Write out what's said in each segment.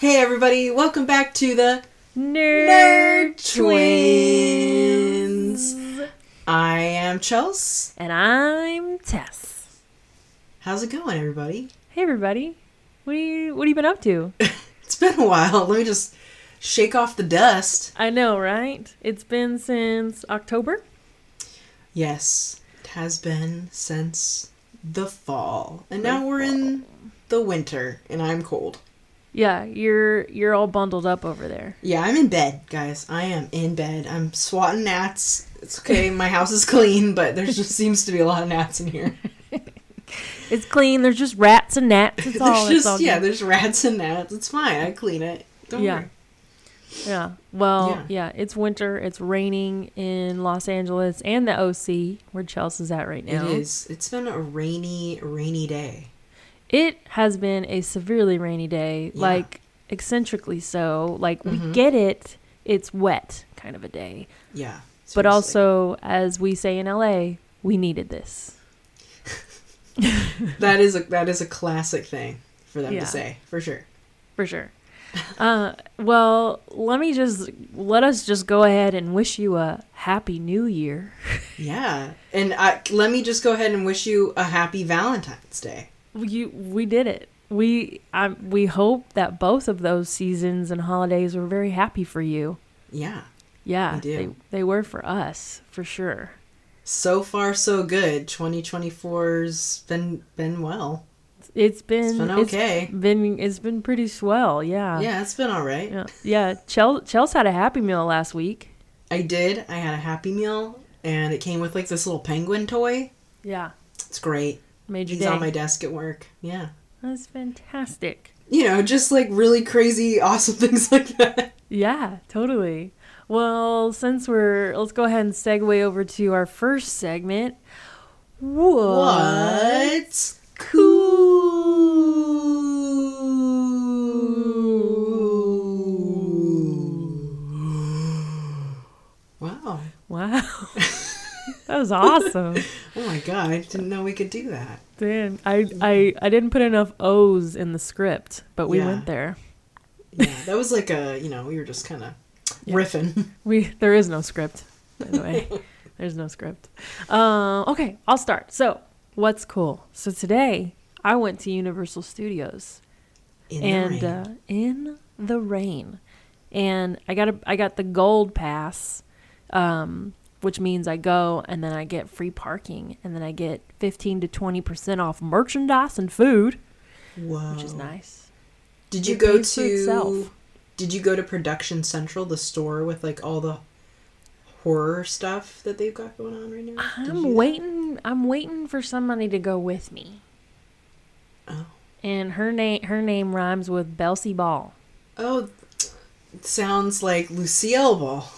Hey everybody, welcome back to the Nerd Twins. I am Chels. And I'm Tess. How's it going, everybody? Hey everybody. What have you been up to? It's been a while. Let me just shake off the dust. I know, right? It's been since October? Yes, it has been since the fall. And now we're in the winter, and I'm cold. Yeah, you're all bundled up over there. Yeah, I'm in bed, guys. I am in bed. I'm swatting gnats. It's okay, my house is clean, but there just seems to be a lot of gnats in here. It's clean. There's just rats and gnats. It's all good. There's rats and gnats. It's fine. I clean it. Don't worry. Yeah. Well, yeah, it's winter. It's raining in Los Angeles and the OC, where Chelsea's at right now. It is. It's been a rainy day. It has been a severely rainy day, like eccentrically so. Like, we get it. It's wet kind of a day. Yeah. Seriously. But also, as we say in LA, we needed this. That is a classic thing for them to say, for sure. For sure. Well, let us just go ahead and wish you a happy new year. Yeah. And let me just go ahead and wish you a happy Valentine's Day. We did it. We hope that both of those seasons and holidays were very happy for you. Yeah. Yeah, they were for us, for sure. So far, so good. 2024's been well. It's been okay. It's been pretty swell, yeah. Yeah, it's been all right. Yeah. Chels had a Happy Meal last week. I did. I had a Happy Meal, and it came with like this little penguin toy. Yeah. It's great. He's on my desk at work. Yeah. That's fantastic. You know, just like really crazy, awesome things like that. Yeah, totally. Well, let's go ahead and segue over to our first segment. What's cool? Wow. That was awesome. Oh my god, I didn't know we could do that. Dan, I didn't put enough O's in the script, but we went there. Yeah, that was like we were just kind of riffing. There is no script, by the way. There's no script. Okay, I'll start. So, what's cool? So today, I went to Universal Studios. In the rain. And I got the gold pass, which means I go and then I get free parking and then I get 15 to 20% off merchandise and food. Whoa. Which is nice. Did you go to Production Central, the store with like all the horror stuff that they've got going on right now? I'm waiting for somebody to go with me. Oh. And her name rhymes with Belcy Ball. Oh, it sounds like Lucille Ball.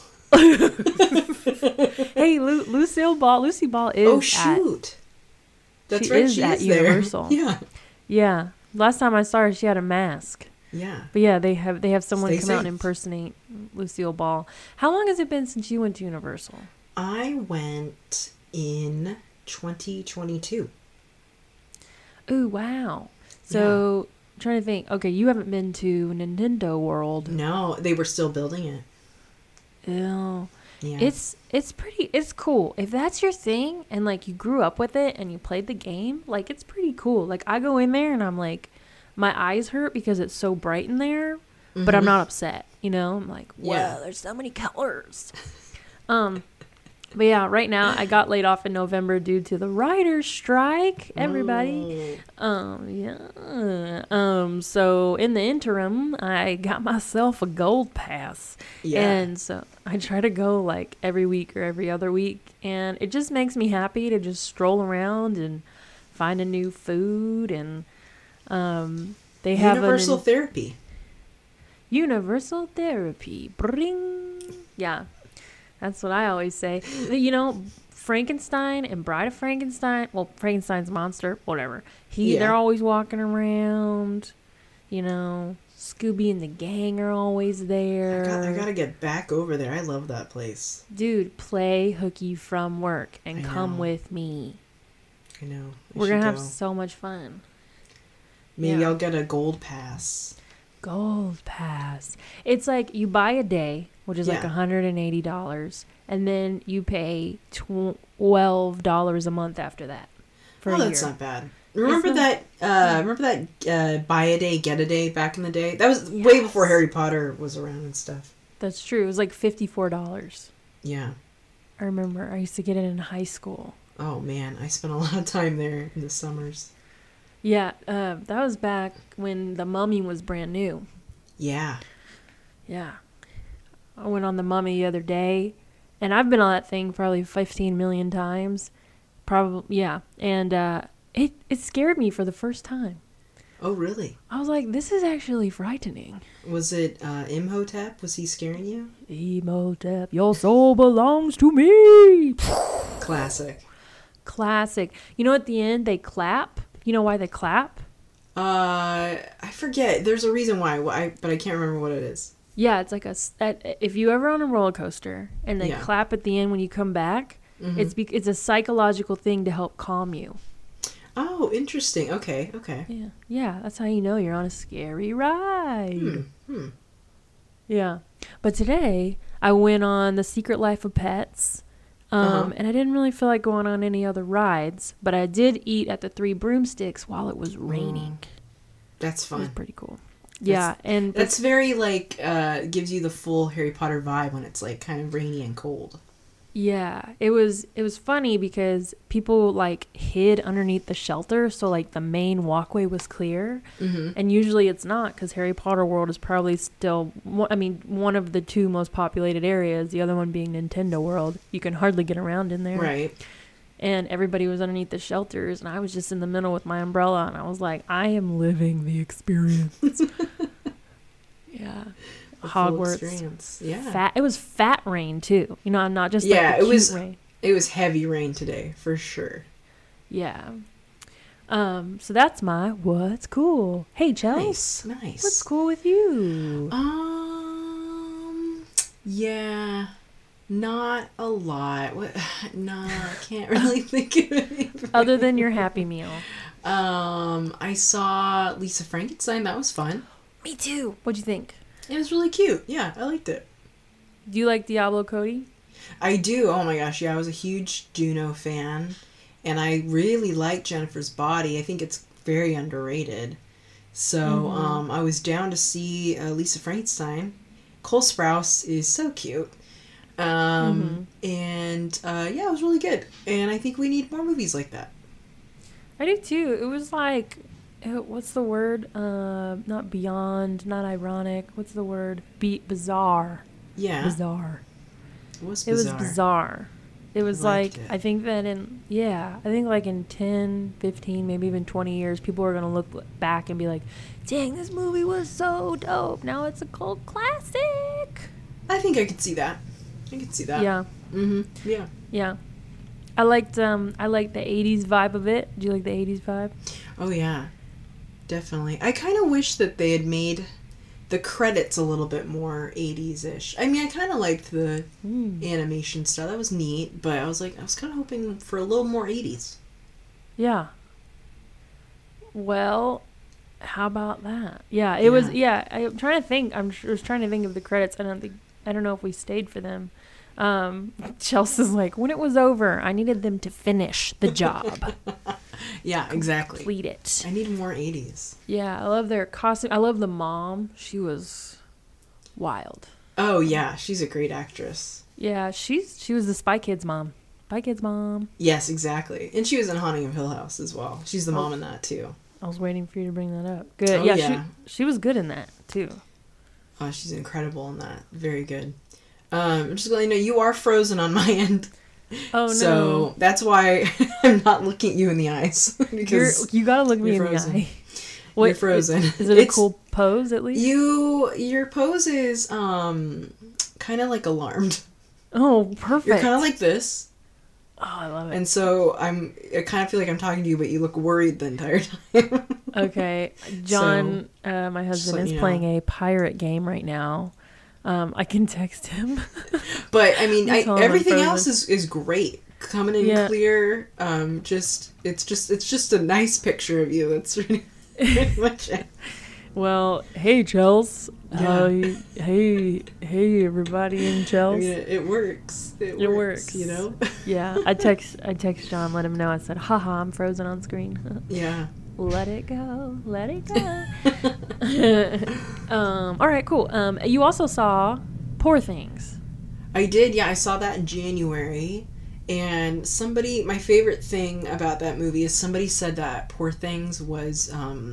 Hey, Lucille Ball. Lucy Ball is. Oh shoot! That's right. She is at Universal. Yeah. Yeah. Last time I saw her, she had a mask. Yeah. But yeah, they have someone come out and impersonate Lucille Ball. How long has it been since you went to Universal? I went in 2022. Ooh, wow. So, I'm trying to think. Okay, you haven't been to Nintendo World. No, they were still building it. Ew. Yeah. It's cool. If that's your thing and like you grew up with it and you played the game, like it's pretty cool. Like I go in there and I'm like, my eyes hurt because it's so bright in there, but I'm not upset. You know, I'm like, whoa, there's so many colors. But yeah, right now I got laid off in November due to the writer's strike. Everybody. So in the interim, I got myself a gold pass. Yeah. And so I try to go like every week or every other week, and it just makes me happy to just stroll around and find a new food. And they have Universal Therapy. Universal Therapy. Bring. Yeah. That's what I always say. You know, Frankenstein and Bride of Frankenstein, well, Frankenstein's monster, whatever. They're always walking around. You know, Scooby and the gang are always there. I gotta get back over there. I love that place. Dude, play hooky from work and come with me. I know. We're going to have so much fun. Maybe I'll get a gold pass. Gold Pass. It's like you buy a day, which is like Yeah. $180, and then you pay $12 a month after that for a year. That's not bad. Remember that buy a day, get a day back in the day? That was way before Harry Potter was around and stuff. That's true. It was like $54. Yeah. I remember I used to get it in high school. Oh man, I spent a lot of time there in the summers. Yeah, that was back when The Mummy was brand new. Yeah. Yeah. I went on The Mummy the other day, and I've been on that thing probably 15 million times. Probably, yeah. And it scared me for the first time. Oh really? I was like, this is actually frightening. Was it Imhotep? Was he scaring you? Imhotep, your soul belongs to me. Classic. Classic. You know, at the end, they clap. You know why they clap? I forget. There's a reason why, but I can't remember what it is. Yeah, it's like if you ever on a roller coaster and they Yeah. clap at the end when you come back, it's a psychological thing to help calm you. Oh, interesting. Okay. Yeah, that's how you know you're on a scary ride. Yeah, but today I went on The Secret Life of Pets, and I didn't really feel like going on any other rides, but I did eat at the Three Broomsticks while it was raining. That's It was fun. pretty cool. Yeah, and That's very like gives you the full Harry Potter vibe when it's like kind of rainy and cold. yeah, it was funny because people like hid underneath the shelter, so like the main walkway was clear, and usually it's not because Harry Potter World is probably still, one of the two most populated areas. The other one being Nintendo World. You can hardly get around in there, Right. and everybody was underneath the shelters, and I was just in the middle with my umbrella, and I was like, I am living the experience. Yeah. The full Hogwarts. experience. Yeah. It was fat rain too. You know, not just Yeah, like the it was- cute rain. It was heavy rain today, for sure. Yeah. So that's my what's cool. Hey, Chels. Nice. What's cool with you? Yeah. Not a lot. What? No, I can't really think of anything. Other than your Happy Meal. I saw Lisa Frankenstein. That was fun. Me too. What'd you think? It was really cute. Yeah, I liked it. Do you like Diablo Cody? I do. Oh my gosh, yeah, I was a huge Juno fan, and I really like Jennifer's Body. I think it's very underrated. So I was down to see Lisa Frankenstein. Cole Sprouse is so cute. And yeah, it was really good. And I think we need more movies like that. I do too. It was like, what's the word? Not beyond, not ironic. What's the word? Bizarre. Yeah. Bizarre. It was It was bizarre. It was Liked like, it. I think like in 10, 15, maybe even 20 years, people are going to look back and be like, dang, this movie was so dope. Now it's a cult classic. I think I could see that. I could see that. Yeah. Yeah. Yeah. I liked the 80s vibe of it. Do you like the 80s vibe? Oh yeah. Definitely. I kind of wish that they had made the credits a little bit more 80s-ish. I mean, I kind of liked the animation stuff. That was neat, but I was kind of hoping for a little more 80s. Yeah. Well, how about that? Yeah, it was. Yeah, I'm trying to think. I was trying to think of the credits. I don't know if we stayed for them. Chelsea's like, when it was over, I needed them to finish the job. Yeah, exactly. Complete it. I need more 80s. Yeah, I love their costume. I love the mom. She was wild. Oh yeah, she's a great actress. Yeah, she was the Spy Kids mom. Spy Kids mom. Yes, exactly. And she was in Haunting of Hill House as well. She's the mom in that too. I was waiting for you to bring that up. Good. Oh, yeah, yeah. She was good in that too. Oh, she's incredible in that. Very good. I'm just going to let you know you are frozen on my end. Oh no. So that's why I'm not looking at you in the eyes. Because you gotta look me in frozen. the eye. You're frozen. Is it a cool pose at least? Your pose is kind of like alarmed. Oh, perfect. You're kind of like this. Oh, I love it. And so I kind of feel like I'm talking to you, but you look worried the entire time. Okay. John, my husband, is playing a pirate game right now. I can text him. But I mean, Tell him I'm everything frozen. else is great. Coming in clear. It's just a nice picture of you. That's really much it. Well, hey, Chels. Yeah. Hey, everybody in I Chels. mean, it works. It works, you know? Yeah, I text John, let him know. I said, haha, I'm frozen on screen. Yeah. Let it go. Let it go. All right, cool. You also saw Poor Things. I did, yeah. I saw that in January. And my favorite thing about that movie is somebody said that Poor Things was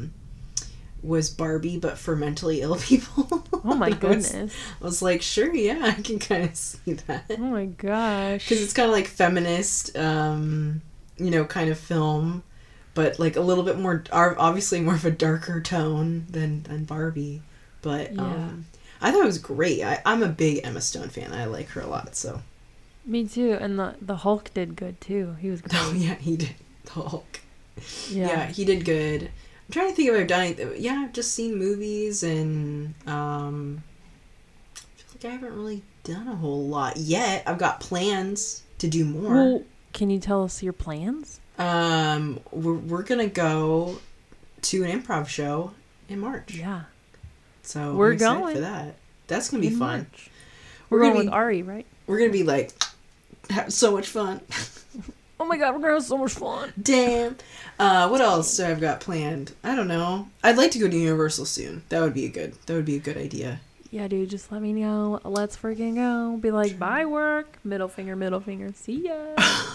Barbie, but for mentally ill people. Oh my goodness. I was like, sure, yeah, I can kind of see that. Oh my gosh. Because it's kind of like feminist, kind of film, but like a little bit more, obviously more of a darker tone than Barbie. But yeah. I thought it was great. I'm a big Emma Stone fan. I like her a lot, so. Me too. And the Hulk did good too. He was great. Oh, yeah, he did. The Hulk. Yeah, he did good. I'm trying to think if I've done anything. Yeah, I've just seen movies and I feel like I haven't really done a whole lot yet. I've got plans to do more. Well, can you tell us your plans? We're gonna go to an improv show in March. Yeah. So we're I'm excited going for that. That's gonna be fun. March. We're going with Ari, right? We're gonna be like have so much fun. Oh my god, we're gonna have so much fun. Damn. What else do I've got planned? I don't know. I'd like to go to Universal soon. That would be a good idea. Yeah, dude, just let me know. Let's freaking go. Be like, bye work. Middle finger. See ya.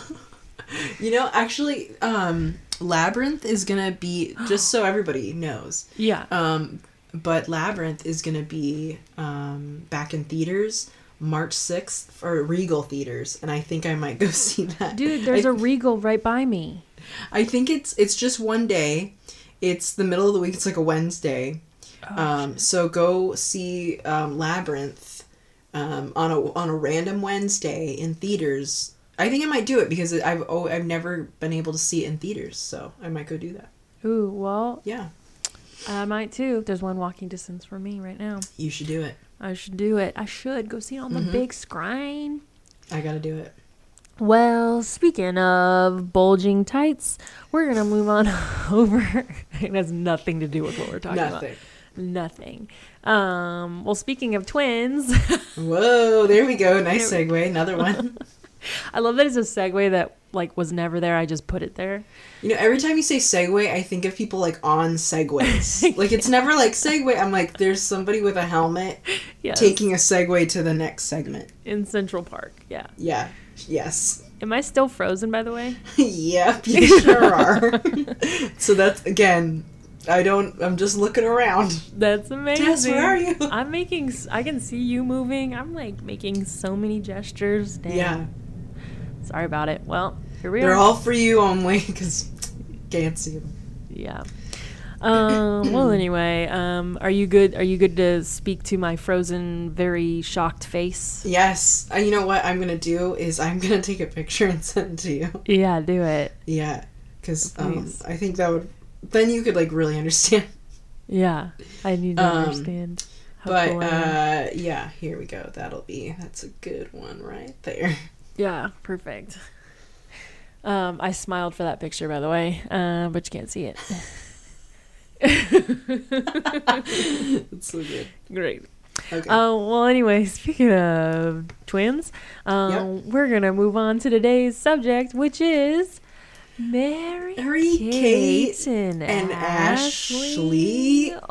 Actually, Labyrinth is gonna be, just so everybody knows. Yeah. But Labyrinth is gonna be back in theaters March 6th for Regal Theaters, and I think I might go see that. Dude, there's a Regal right by me. I think it's just one day. It's the middle of the week. It's like a Wednesday. So go see Labyrinth on a random Wednesday in theaters. I think I might do it because I've never been able to see it in theaters, so I might go do that. Ooh, well. Yeah. I might too. There's one walking distance from me right now. You should do it. I should do it. I should go see it on the big screen. I gotta do it. Well, speaking of bulging tights, we're going to move on over. It has nothing to do with what we're talking about. Nothing. Well, speaking of twins. Whoa, there we go. Nice segue. Another one. I love that it's a segue that was never there. I just put it there. Every time you say segue, I think of people on segways. It's never like segue. I'm like, there's somebody with a helmet taking a segue to the next segment. In Central Park, yeah. Yeah. Yes. Am I still frozen, by the way? Yep, you sure are. So that's, again, I'm just looking around. That's amazing. Tess, where are you? I can see you moving. I'm making so many gestures. Damn. Yeah. Sorry about it. Well, here we are. They're all for you only because can't see them. Yeah. Well, anyway, are you good to speak to my frozen, very shocked face? Yes. You know what I'm going to do is I'm going to take a picture and send it to you. Yeah, do it. Yeah. Because I think that would, then you could really understand. Yeah. I need to understand. But, yeah, here we go. That's a good one right there. Yeah, perfect. I smiled for that picture, by the way, but you can't see it. It's so good. Great. Okay. Well, anyway, speaking of twins, we're going to move on to today's subject, which is Mary Kate and Ashley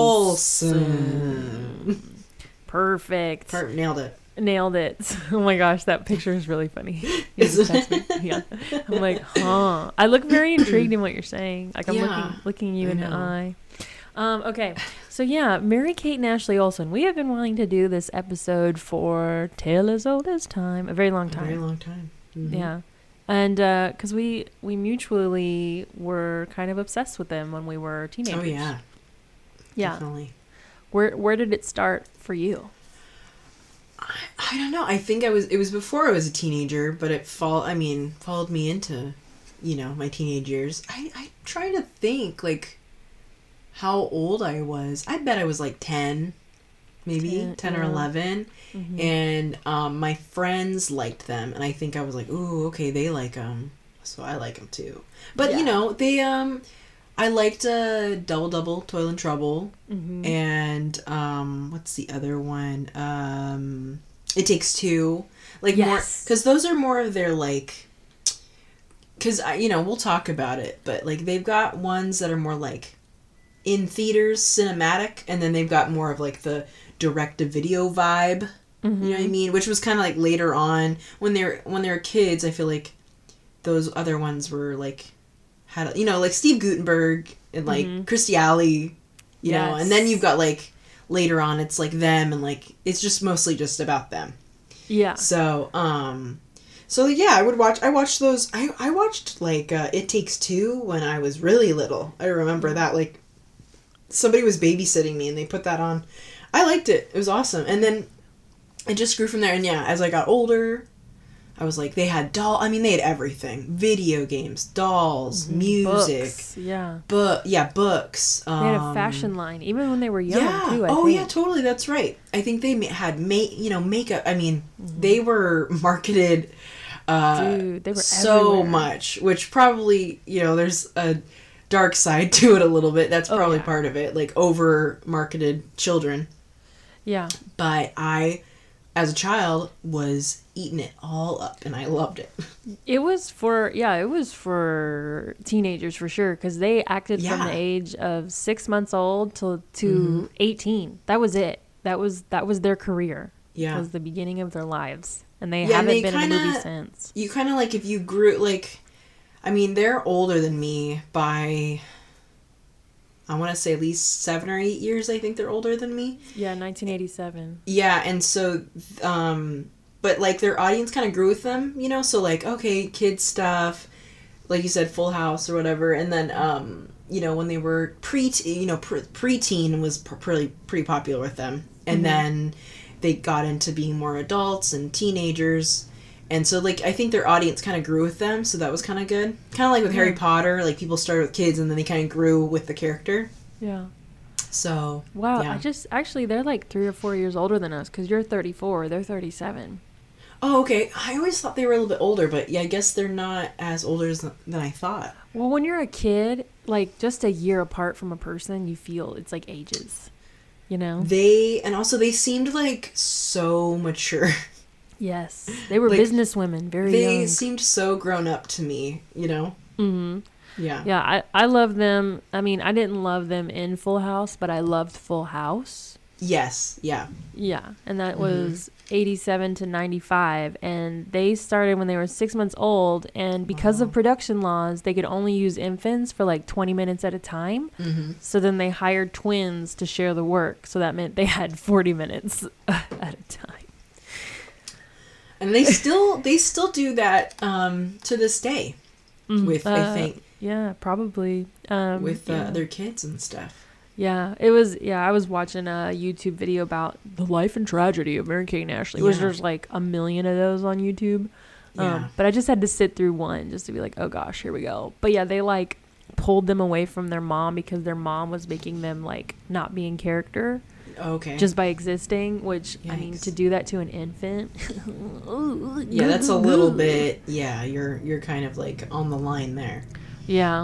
Olsen. Perfect. Nailed it. Oh my gosh, that picture is really funny. Yeah. I'm like, huh. I look very intrigued in what you're saying. I'm looking you in the eye. Okay. So yeah, Mary Kate and Ashley Olsen. We have been wanting to do this episode for tale as old as time. A very long time. Mm-hmm. Yeah. And because we mutually were kind of obsessed with them when we were teenagers. Oh yeah. Yeah. Definitely. Where did it start for you? I don't know. I think it was before I was a teenager, but it followed me into, my teenage years. I try to think, how old I was. I bet I was 10, maybe 10 or 11. Mm-hmm. And my friends liked them, and I think I was like, ooh, okay, they like them, so I like them too. But, they, I liked Double Double, Toil and Trouble, Mm-hmm. and what's the other one? It Takes Two. Like more, Yes. because those are more of their like. Because we'll talk about it, but like they've got ones that are more like in theaters, cinematic, and then they've got more of like the direct-to-video vibe. Mm-hmm. You know what I mean? Which was kind of like later on when they were kids. I feel like those other ones were like had like Steve Guttenberg and like Mhm. Kirstie Alley, you know, Yes. and then you've got like later on it's like them and like it's just mostly just about them. Yeah. So yeah, I watched those. I watched like It Takes Two when I was really little. I remember that like somebody was babysitting me and they put that on. I liked it. It was awesome. And then it just grew from there. And yeah, as I got older, I was like, they had they had everything. Video games, dolls, music. Books. Yeah. Books. They had a fashion line, even when they were young, Yeah. too, I oh, think. yeah, totally. That's right. I think they had makeup. I mean, they were marketed Dude, they were so everywhere. much, which probably, there's a dark side to it a little bit. That's probably yeah. part of it, like over marketed children. Yeah. But I, as a child, was eating it all up and I loved it. It was for teenagers for sure, because they acted from Yeah. the age of 6 months old to 18. That was it. That was their career. Yeah. That was the beginning of their lives, and they Yeah, and haven't they been in a movie kinda- since. You kind of like, if you grew, like, I mean, they're older than me by, I want to say at least 7 or 8 years. I think they're older than me. Yeah, 1987. Yeah, and so, but like their audience kind of grew with them, so like, okay, kids stuff, like you said, Full House or whatever, and then, when they were preteen was pretty popular with them, and then they got into being more adults and teenagers, and so like I think their audience kind of grew with them, so that was kind of good, kind of like with Harry Potter, like people started with kids and then they kind of grew with the character. Yeah. So Wow. yeah. Actually, they're like 3 or 4 years older than us, because you're 34, they're 37. Oh, okay. I always thought they were a little bit older, but yeah, I guess they're not as older than I thought. Well, when you're a kid, like just a year apart from a person, you feel it's like ages, They seemed like so mature. Yes, they were Like, businesswomen, very They young. seemed so grown up to me, Mm-hmm. Yeah. Yeah, I love them. I mean, I didn't love them in Full House, but I loved Full House. Yes. Yeah. Yeah, and that was 87 to 95, and they started when they were 6 months old, and because of production laws, they could only use infants for like 20 minutes at a time. Mm-hmm. So then they hired twins to share the work, so that meant they had 40 minutes at a time. And they still do that to this day with I think Yeah, probably. with yeah. their kids and stuff. Yeah, it was. Yeah, I was watching a YouTube video about the life and tragedy of Mary-Kate and Ashley, which Yeah. there's like a million of those on YouTube. Yeah. But I just had to sit through one just to be like, oh gosh, here we go. But yeah, they like pulled them away from their mom because their mom was making them like not be in character Okay. just by existing, which I mean, Yikes. to do that to an infant. Yeah, that's a little bit. Yeah, you're kind of like on the line there. Yeah.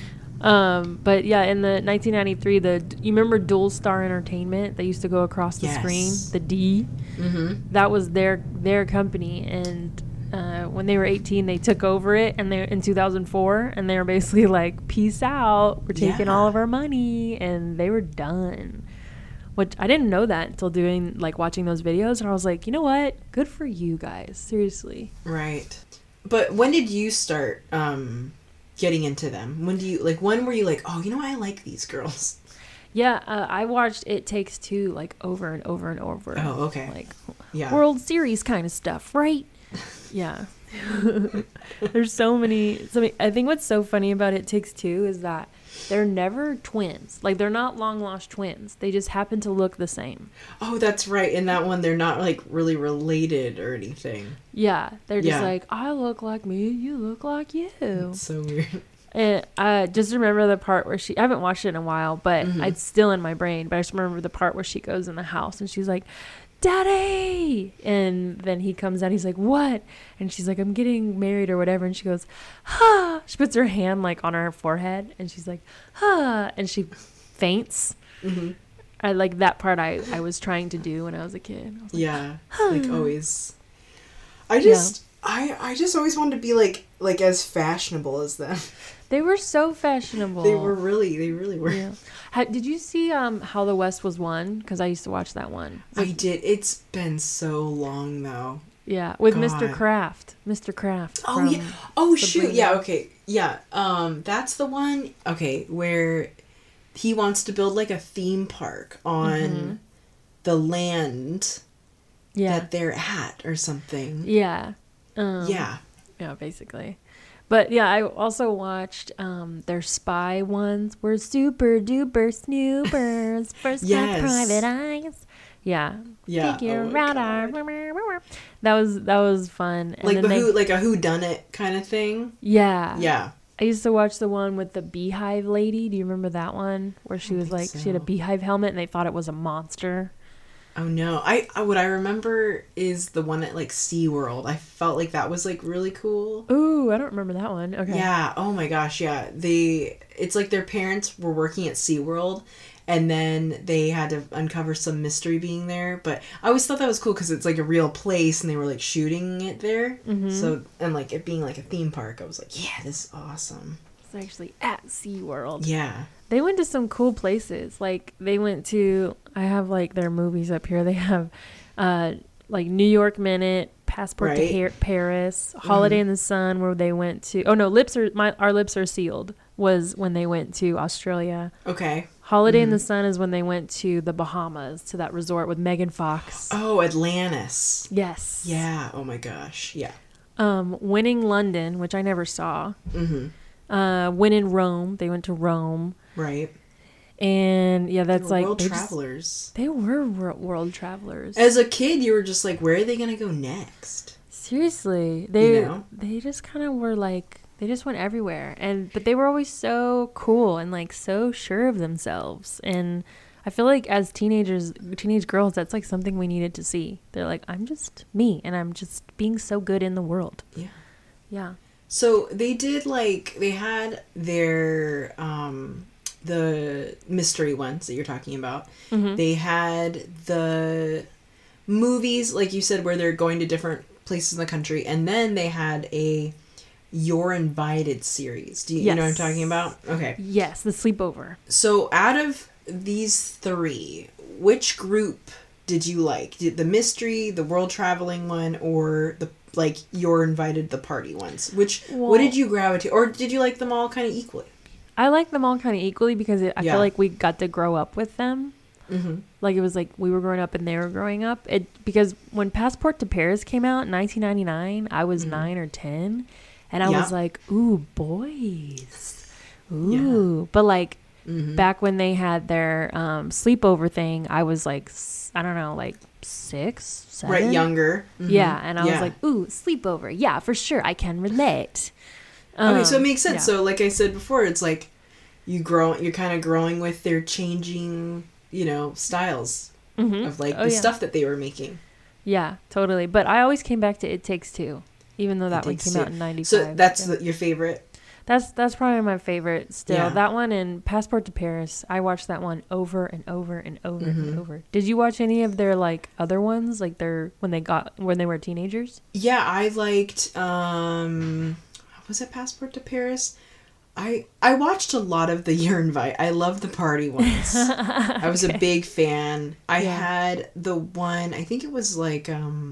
But yeah, in the 1993, you remember Dual Star Entertainment? They used to go across the Yes. screen, the D. Mm-hmm. That was their company, and when they were 18, they took over it, and they in 2004, and they were basically like, "Peace out, we're taking Yeah. all of our money," and they were done. Which I didn't know that until watching those videos, and I was like, you know what? Good for you guys, seriously. Right. But when did you start getting into them? When were you like, oh, you know what? I like these girls. Yeah, I watched It Takes Two like over and over and over. Oh, okay. Like Yeah. World Series kind of stuff, right? Yeah. There's so many. I think what's so funny about It Takes Two is that they're never twins. Like, they're not long lost twins. They just happen to look the same. Oh, that's right. In that one, they're not like really related or anything. Yeah, they're just Yeah. like, I look like me, you look like you. It's so weird. And I just remember the part where I haven't watched it in a while, but Mhm. it's still in my brain. But I just remember the part where she goes in the house and she's like, Daddy! And then he comes out, he's like, what? And she's like, I'm getting married or whatever. And she goes, huh. She puts her hand like on her forehead and she's like, huh. And she faints. Mm-hmm. I like that part I was trying to do when I was a kid. I was like, yeah. Like always. I just always wanted to be like as fashionable as them. They were so fashionable. They really were. Yeah. Did you see How the West Was Won? Because I used to watch that one. I did. It's been so long though. Yeah, with God. Mr. Kraft. Mr. Kraft. Oh yeah. Oh shoot. Sabrina. Yeah. Okay. Yeah. That's the one. Okay, where he wants to build like a theme park on the land that they're at or something. Yeah. Yeah. Yeah, basically. But yeah, I also watched their spy ones. We're super duper snoopers. First Yes. private eyes. Yeah. Yeah. Figure Oh my out our. That was fun. And like then like a whodunit kind of thing. Yeah. Yeah. I used to watch the one with the beehive lady. Do you remember that one where she was like, she had a beehive helmet and they thought it was a monster? Oh no. What I remember is the one at like SeaWorld. I felt like that was like really cool. Ooh, I don't remember that one. Okay. Yeah. Oh my gosh. Yeah. It's like their parents were working at SeaWorld and then they had to uncover some mystery being there. But I always thought that was cool because it's like a real place and they were like shooting it there. Mm-hmm. So, and like it being like a theme park, I was like, yeah, this is awesome. It's actually at SeaWorld. Yeah. They went to some cool places. Like they went to, I have like their movies up here. They have like New York Minute, Passport to Paris, Holiday in the Sun, where they went to, oh no, Our Lips Are Sealed was when they went to Australia. Okay. Holiday in the Sun is when they went to the Bahamas, to that resort with Megan Fox. Oh, Atlantis. Yes. Yeah. Oh my gosh. Yeah. Winning London, which I never saw. Mm-hmm. When in Rome, they went to Rome. Right. And yeah, that's like world travelers. They were world travelers. As a kid, you were just like, where are they gonna go next? Seriously, they just kind of were like, they just went everywhere, but they were always so cool and like so sure of themselves. And I feel like as teenage girls, that's like something we needed to see. They're like, I'm just me, and I'm just being so good in the world. Yeah. Yeah. So they had their the mystery ones that you're talking about. Mm-hmm. They had the movies, like you said, where they're going to different places in the country, and then they had a You're Invited series. Do you know what I'm talking about? Okay. Yes, the sleepover. So out of these three, which group did you like? Did the mystery, the world traveling one, or the like You're Invited, the party ones? What did you gravitate, or did you like them all kind of equally? I like them all kind of equally because I feel like we got to grow up with them. Mm-hmm. Like it was like we were growing up and they were growing up. Because when Passport to Paris came out in 1999, I was 9 or 10, and I was like, "Ooh, boys, ooh!" Yeah. But like back when they had their sleepover thing, I was like, I don't know, like 6, 7, right, younger. Mm-hmm. Yeah, and I was like, "Ooh, sleepover, yeah, for sure, I can relate." Okay, so it makes sense. Yeah. So like I said before, it's like you're kind of growing with their changing, styles of like the stuff that they were making. Yeah, totally. But I always came back to It Takes Two, even though that one came out in 95. So that's your favorite? That's probably my favorite still. Yeah. That one and Passport to Paris. I watched that one over and over and over and over. Did you watch any of their like other ones, like when they were teenagers? Yeah, I liked was it Passport to Paris? I watched a lot of the You're Invited. I love the party ones. I was a big fan. I had the one, I think it was like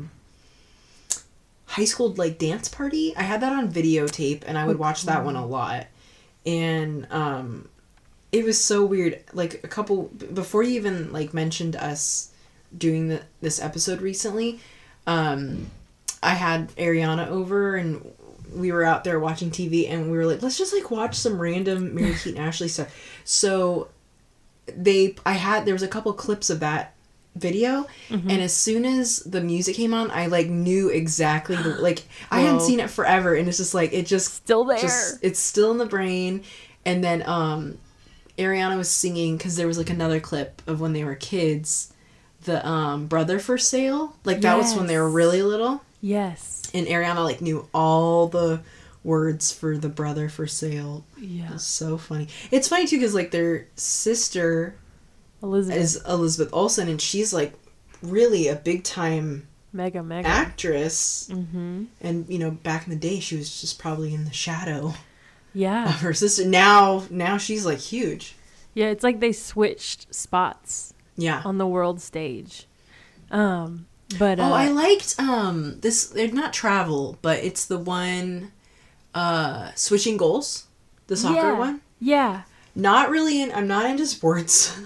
high school like dance party. I had that on videotape and I would watch that one a lot. And it was so weird. Like before you even like mentioned us doing this episode recently, I had Ariana over and we were out there watching TV and we were like, let's just like watch some random Mary-Kate and Ashley stuff. So there was a couple clips of that video, and as soon as the music came on, I like knew exactly I hadn't seen it forever, and it's just like it just still there. It's still in the brain. And then Ariana was singing because there was like another clip of when they were kids, the Brother for Sale. Like, that was when they were really little. Yes. And Ariana, like, knew all the words for the Brother for Sale. Yeah. It was so funny. It's funny, too, because, like, their sister is Elizabeth Olsen, and she's, like, really a big-time mega actress. Mm-hmm. And, you know, back in the day, she was just probably in the shadow of her sister. Now she's, like, huge. Yeah, it's like they switched spots on the world stage. But I liked this. They're not travel, but it's the one Switching Goals, the soccer one. Yeah. Not really. I'm not into sports,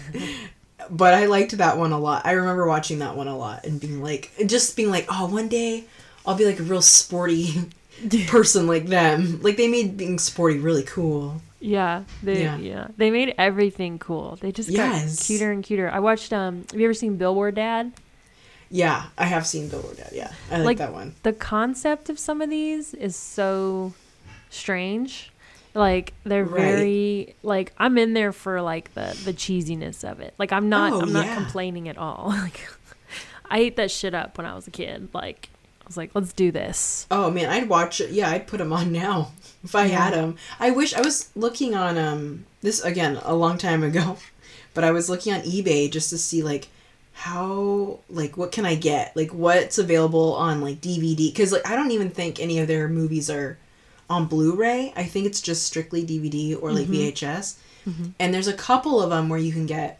but I liked that one a lot. I remember watching that one a lot and being like, oh, one day I'll be like a real sporty person like them. Like, they made being sporty really cool. Yeah, they made everything cool. They just got cuter and cuter. I watched. Have you ever seen Billboard Dad? Yeah, I have seen Billboard Dad. Yeah, I like that one. The concept of some of these is so strange. Like, they're very like, I'm in there for like the cheesiness of it. Like, I'm not complaining at all. Like, I ate that shit up when I was a kid. Like, I was like, let's do this. Oh man, I'd watch it. Yeah, I'd put them on now if I had them. I wish I was looking on this again a long time ago, but I was looking on eBay just to see like how, like, what can I get, like what's available on like DVD, because like I don't even think any of their movies are on Blu-ray. I think it's just strictly DVD or like VHS. And there's a couple of them where you can get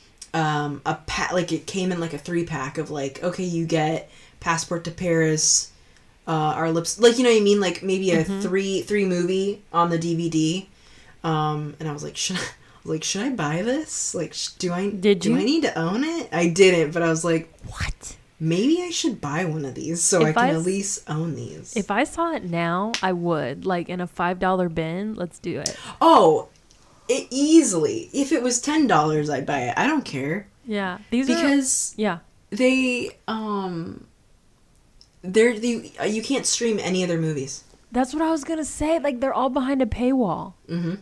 a pack, like it came in like a 3-pack of like, okay, you get Passport to Paris, Our Lips, like, you know what I mean, like maybe a three movie on the DVD. And I was like, should I buy this? Like, do I need to own it? I didn't, but I was like, what? Maybe I should buy one of these so I can at least own these. If I saw it now, I would. Like, in a $5 bin, let's do it. Oh, easily. If it was $10, I'd buy it. I don't care. Yeah. They, you can't stream any of their movies. That's what I was going to say. Like, they're all behind a paywall. Mm-hmm.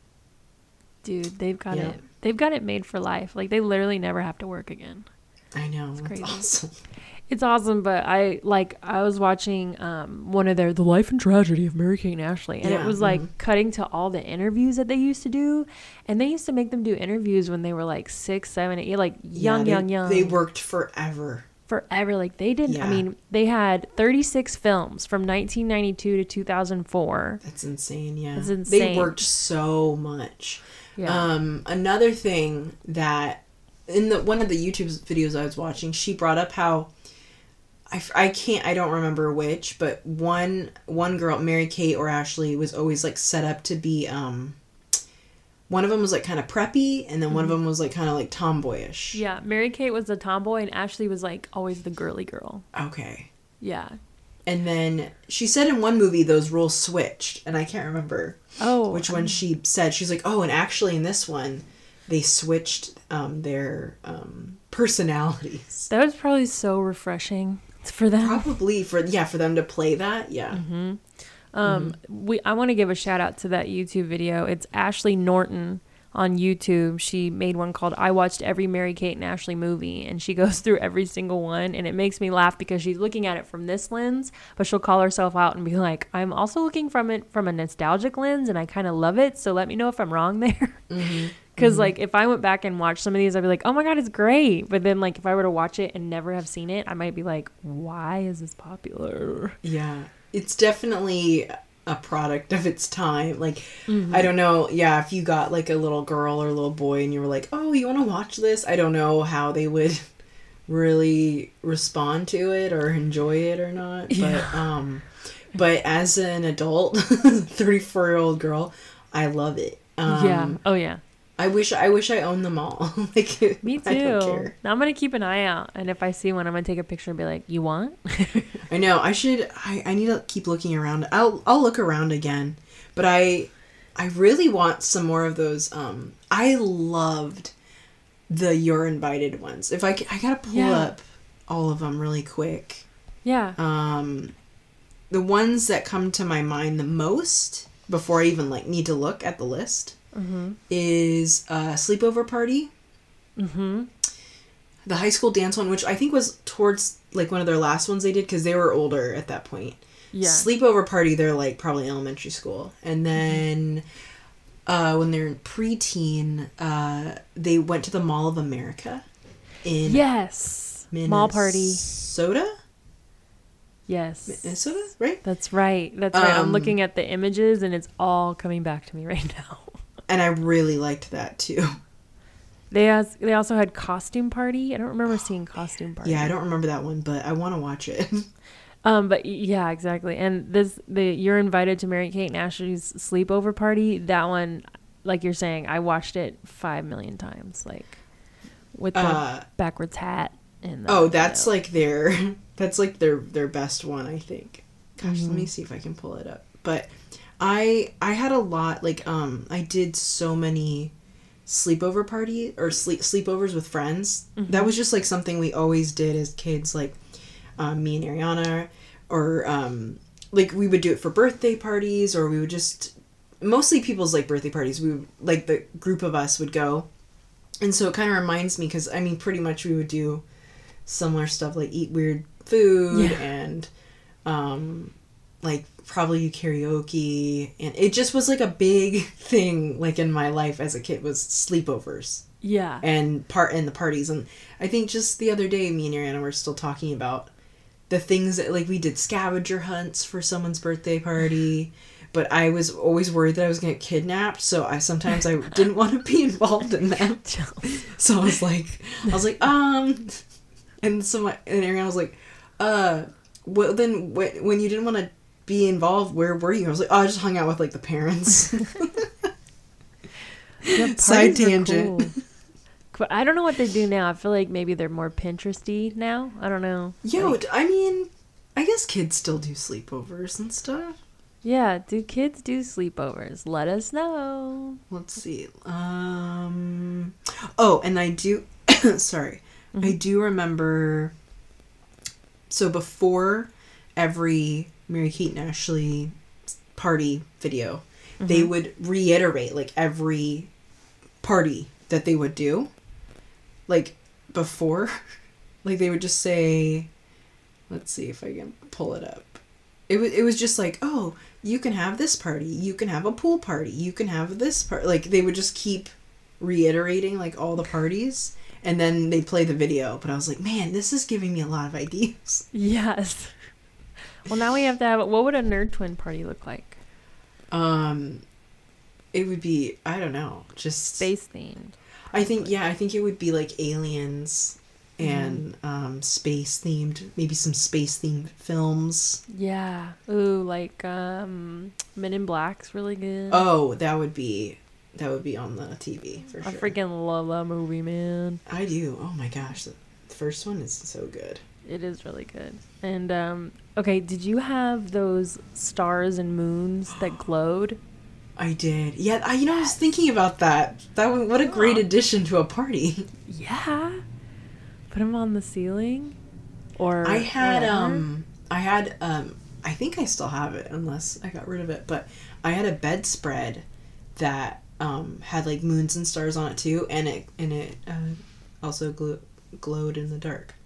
Dude, they've got it. They've got it made for life. Like, they literally never have to work again. I know. It's crazy. Awesome. It's awesome, but I was watching one of The Life and Tragedy of Mary-Kate and Ashley, and it was like cutting to all the interviews that they used to do, and they used to make them do interviews when they were like 6, 7, 8, like young. They worked forever. Like, they didn't. I mean, they had 36 films from 1992 to 2004. That's insane. Yeah, that's insane. They worked so much. Yeah. Another thing that in one of the YouTube videos I was watching, she brought up how I don't remember which, but one girl, Mary-Kate or Ashley, was always like set up to be one of them was like kind of preppy, and then one of them was like kind of like tomboyish. Yeah, Mary-Kate was the tomboy, and Ashley was like always the girly girl. Okay. Yeah. And then she said in one movie those roles switched, and I can't remember which one she said. She's like, oh, and actually in this one, they switched their personalities. That was probably so refreshing for them. Probably for them to play that. Yeah. Mm-hmm. I want to give a shout out to that YouTube video. It's Ashley Norton on YouTube. She made one called I Watched Every Mary-Kate and Ashley Movie, and she goes through every single one, and it makes me laugh because she's looking at it from this lens, but she'll call herself out and be like, I'm also looking from it from a nostalgic lens, and I kind of love it, so let me know if I'm wrong there. Because like, if I went back and watched some of these, I'd be like, oh my god, it's great. But then like, if I were to watch it and never have seen it, I might be like, why is this popular? Yeah, it's definitely a product of its time. Like, I don't know, if you got like a little girl or a little boy and you were like, oh, you want to watch this? I don't know how they would really respond to it or enjoy it or not. But as an adult, 34-year-old girl, I love it. I wish I owned them all. Like, me too. I don't care. Now I'm gonna keep an eye out, and if I see one, I'm gonna take a picture and be like, "You want?" I know. I should. I need to keep looking around. I'll look around again, but I really want some more of those. I loved the You're Invited ones. If I gotta pull up all of them really quick. Yeah. The ones that come to my mind the most before I even like need to look at the list. Is Sleepover Party. the high school dance one, which I think was towards like one of their last ones they did because they were older at that point. Yeah. Sleepover party, they're like probably elementary school. And then when they're in preteen, they went to the Mall of America in Yes. Mall party. Minnesota? Yes. Minnesota, right? That's right. That's right. I'm looking at the images and it's all coming back to me right now. And I really liked that too. They also had Costume Party. I don't remember seeing Costume Party. Yeah, I don't remember that one, but I want to watch it. But yeah, exactly. And You're Invited to Mary Kate and Ashley's Sleepover Party. That one, like you're saying, I watched it 5 million times, like with the backwards hat and that's like their best one, I think. Gosh, let me see if I can pull it up. But I had a lot, like I did so many sleepover party or sleepovers with friends. That was just like something we always did as kids, like me and Ariana, or like we would do it for birthday parties, or we would just mostly people's like birthday parties. We would, like the group of us would go, and so it kind of reminds me because I mean pretty much we would do similar stuff like eat weird food and like probably karaoke, and it just was like a big thing like in my life as a kid was sleepovers. Yeah. And the parties. And I think just the other day me and Ariana were still talking about the things that like we did scavenger hunts for someone's birthday party, but I was always worried that I was going to get kidnapped, so I didn't want to be involved in that. So I was like and Ariana was like, well then when you didn't want to be involved, where were you? I was like, I just hung out with like the parents. Side tangent. Cool. I don't know what they do now. I feel like maybe they're more Pinteresty now. I don't know. I mean, I guess kids still do sleepovers and stuff. Yeah, do kids do sleepovers? Let us know. Let's see. And I do sorry. I do remember, so before every Mary Kate and Ashley party video, they would reiterate like every party that they would do, like before, like they would just say, let's see if I can pull it up. It was just like, oh, you can have this party, you can have a pool party, you can have this part. Like they would just keep reiterating like all the parties, and then they play the video. But I was like, man, this is giving me a lot of ideas. Yes. Well, now we have to have. What would a nerd twin party look like? It would be, I don't know, just space themed. I think it would be like aliens and space themed, maybe some space themed films. Yeah. Ooh, like Men in Black's really good. Oh, that would be on the TV for sure. I freaking love that movie, man. I do. Oh my gosh, the first one is so good. It is really good. And okay, did you have those stars and moons that glowed? I did. Yeah, I was thinking about that. What a great addition to a party. Yeah. Put them on the ceiling? Or I had I think I still have it unless I got rid of it, but I had a bedspread that had like moons and stars on it too, and it also glowed in the dark.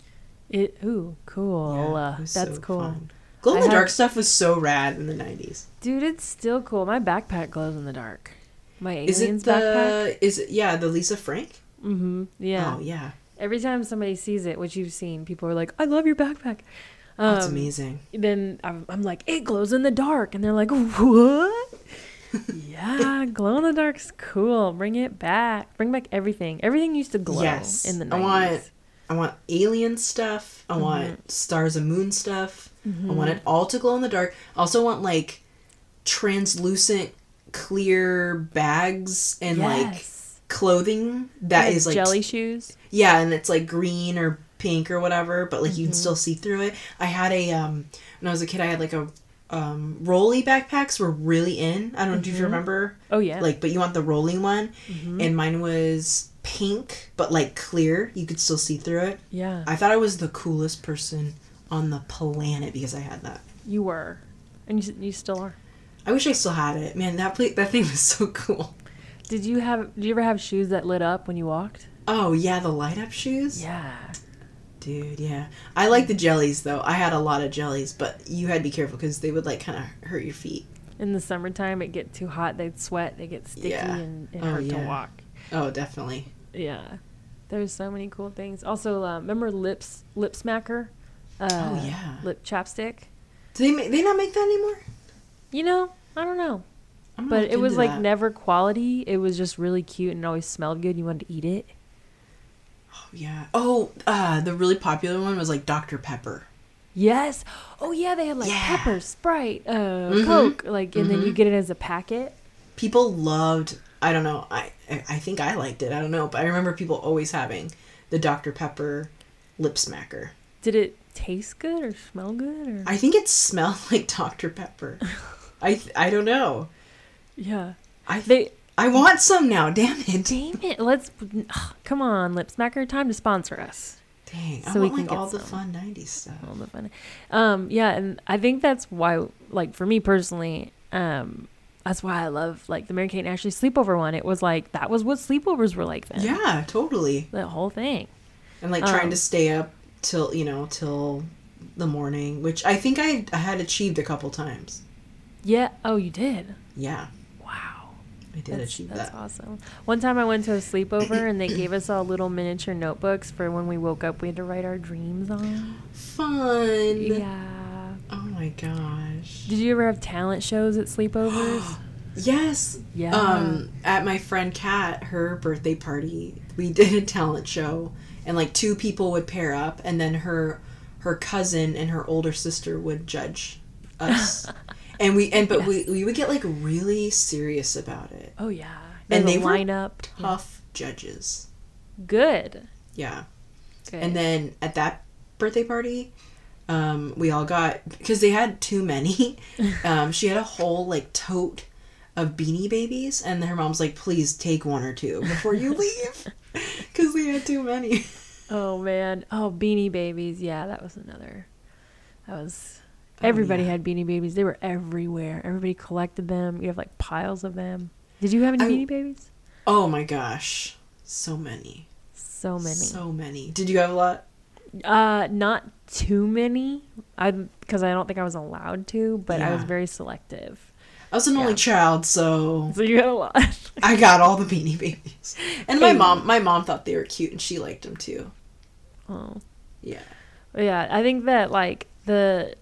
Cool. Yeah, that's so cool. Fun. Glow in the dark stuff was so rad in the 90s. Dude, it's still cool. My backpack glows in the dark. My aliens backpack. Is it the Lisa Frank? Mm-hmm. Yeah. Oh yeah. Every time somebody sees it, which you've seen, people are like, I love your backpack. That's amazing. Then I'm like, it glows in the dark. And they're like, what? Yeah, glow in the dark's cool. Bring it back. Bring back everything. Everything used to glow in the 90s. I want alien stuff. I want stars and moon stuff. I want it all to glow in the dark. I also want like translucent clear bags and like clothing that is like jelly shoes. Yeah, and it's like green or pink or whatever, but like you can still see through it. I had a when I was a kid, I had like a rolly backpacks were really in. I don't know if you remember. Oh yeah. Like, but you want the rolling one, and mine was pink but like clear. You could still see through it. Yeah. I thought I was the coolest person on the planet because I had that. You were, and you still are. I wish I still had it. Man, that thing was so cool. Did you ever have shoes that lit up when you walked? Oh, yeah, the light up shoes? Yeah. Dude, yeah. I like the jellies, though. I had a lot of jellies, but you had to be careful because they would, like, kind of hurt your feet. In the summertime, it get too hot. They'd sweat. They get sticky, Yeah. and it hurt to walk. Oh, definitely. Yeah. There's so many cool things. Also, remember Lip Smacker? Oh, yeah. Lip chapstick. Do they not make that anymore? You know, I don't know. I'm But it was like that. never quality. It was just really cute and it always smelled good. You wanted to eat it. Oh, yeah. Oh, the really popular one was like Dr. Pepper. Yes. Oh yeah, they had like Yeah. pepper, Sprite, Coke, like, and then you get it as a packet. People loved. I don't know. I think I liked it. I don't know, but I remember people always having the Dr. Pepper lip smacker. Did it taste good or smell good? Or? I think it smelled like Dr. Pepper. I don't know. Yeah. I want some now. Damn it. Damn it. Let's come on, Lip Smacker, time to sponsor us. Dang. So I we want can like get all the some. fun 90s stuff. All the fun. Yeah, and I think that's why, like, for me personally, that's why I love like the Mary Kate and Ashley sleepover one. It was like that was what sleepovers were like then. Yeah, totally. The whole thing. And like trying to stay up till the morning, which I think I had achieved a couple times. Yeah. Oh, you did. Yeah. Wow. I did achieve that. That's awesome. One time I went to a sleepover and they gave us all little miniature notebooks for when we woke up we had to write our dreams on. Fun. Yeah. Oh my gosh. Did you ever have talent shows at sleepovers? Yes. Yeah. At my friend Kat, her birthday party, we did a talent show, and like two people would pair up, and then her cousin and her older sister would judge us. And we would get like really serious about it. Oh yeah. And they line were up. tough judges. Good. Yeah. Good. And then at that birthday party, we all got, because they had too many, she had a whole like tote of Beanie Babies, and her mom's like, please take one or two before you leave, because they had too many. Oh man. Oh, Beanie Babies. Yeah, that was another. Everybody had Beanie Babies. They were everywhere. Everybody collected them. You have like piles of them. Did you have any Beanie Babies? Oh my gosh. So many. So many. So many. Did you have a lot? Not too many. Because I don't think I was allowed to, but I was Yeah. very selective. I was an only child, so So you had a lot. I got all the Beanie Babies. And my mom thought they were cute, and she liked them too. Oh. Yeah. Yeah, I think that like the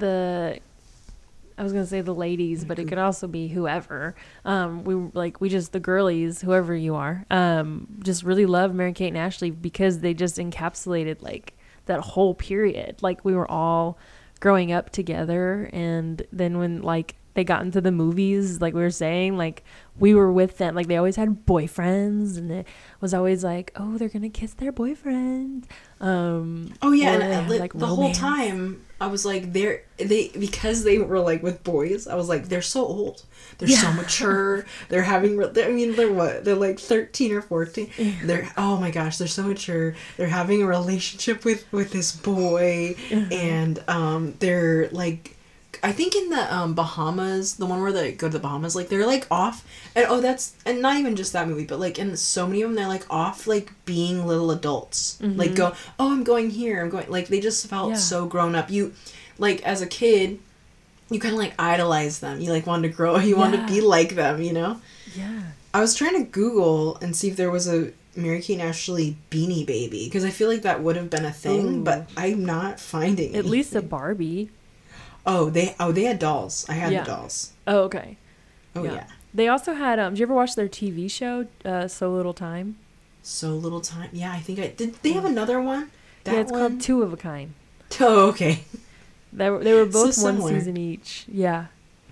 I was gonna say the ladies, but it could also be whoever. We just the girlies, whoever you are, just really love Mary Kate and Ashley because they just encapsulated like that whole period. Like we were all growing up together, and then when like they got into the movies, like we were saying, like we were with them. Like they always had boyfriends, and it was always like, oh, they're gonna kiss their boyfriend. Oh yeah, or and they had, like, the whole romance. time I was like, because they were like with boys. I was like, they're so old, they're so mature. They're having, they're what? They're like 13 or 14. They're, oh my gosh, they're so mature. They're having a relationship with this boy, and they're like, I think in the Bahamas, the one where they go to the Bahamas, like they're like off, and not even just that movie, but like in so many of them, they're like off, like being little adults, like go, oh, I'm going here, I'm going, like they just felt so grown up. You, like as a kid, you kind of like idolize them. You like wanted to grow, you wanted to be like them, you know? Yeah. I was trying to Google and see if there was a Mary Kate and Ashley Beanie Baby, because I feel like that would have been a thing, but I'm not finding it. At least a Barbie. Oh, they had dolls. I had the dolls. Oh, okay. Oh, yeah. They also had, did you ever watch their TV show, So Little Time? So Little Time. Yeah, I think I did. They have another one? Yeah, it's called Two of a Kind. Oh, okay. They were both So one similar. season each. Yeah.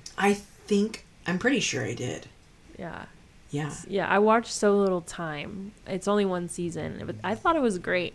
I'm pretty sure I did. Yeah. Yeah. Yeah, I watched So Little Time. It's only one season, but I thought it was great.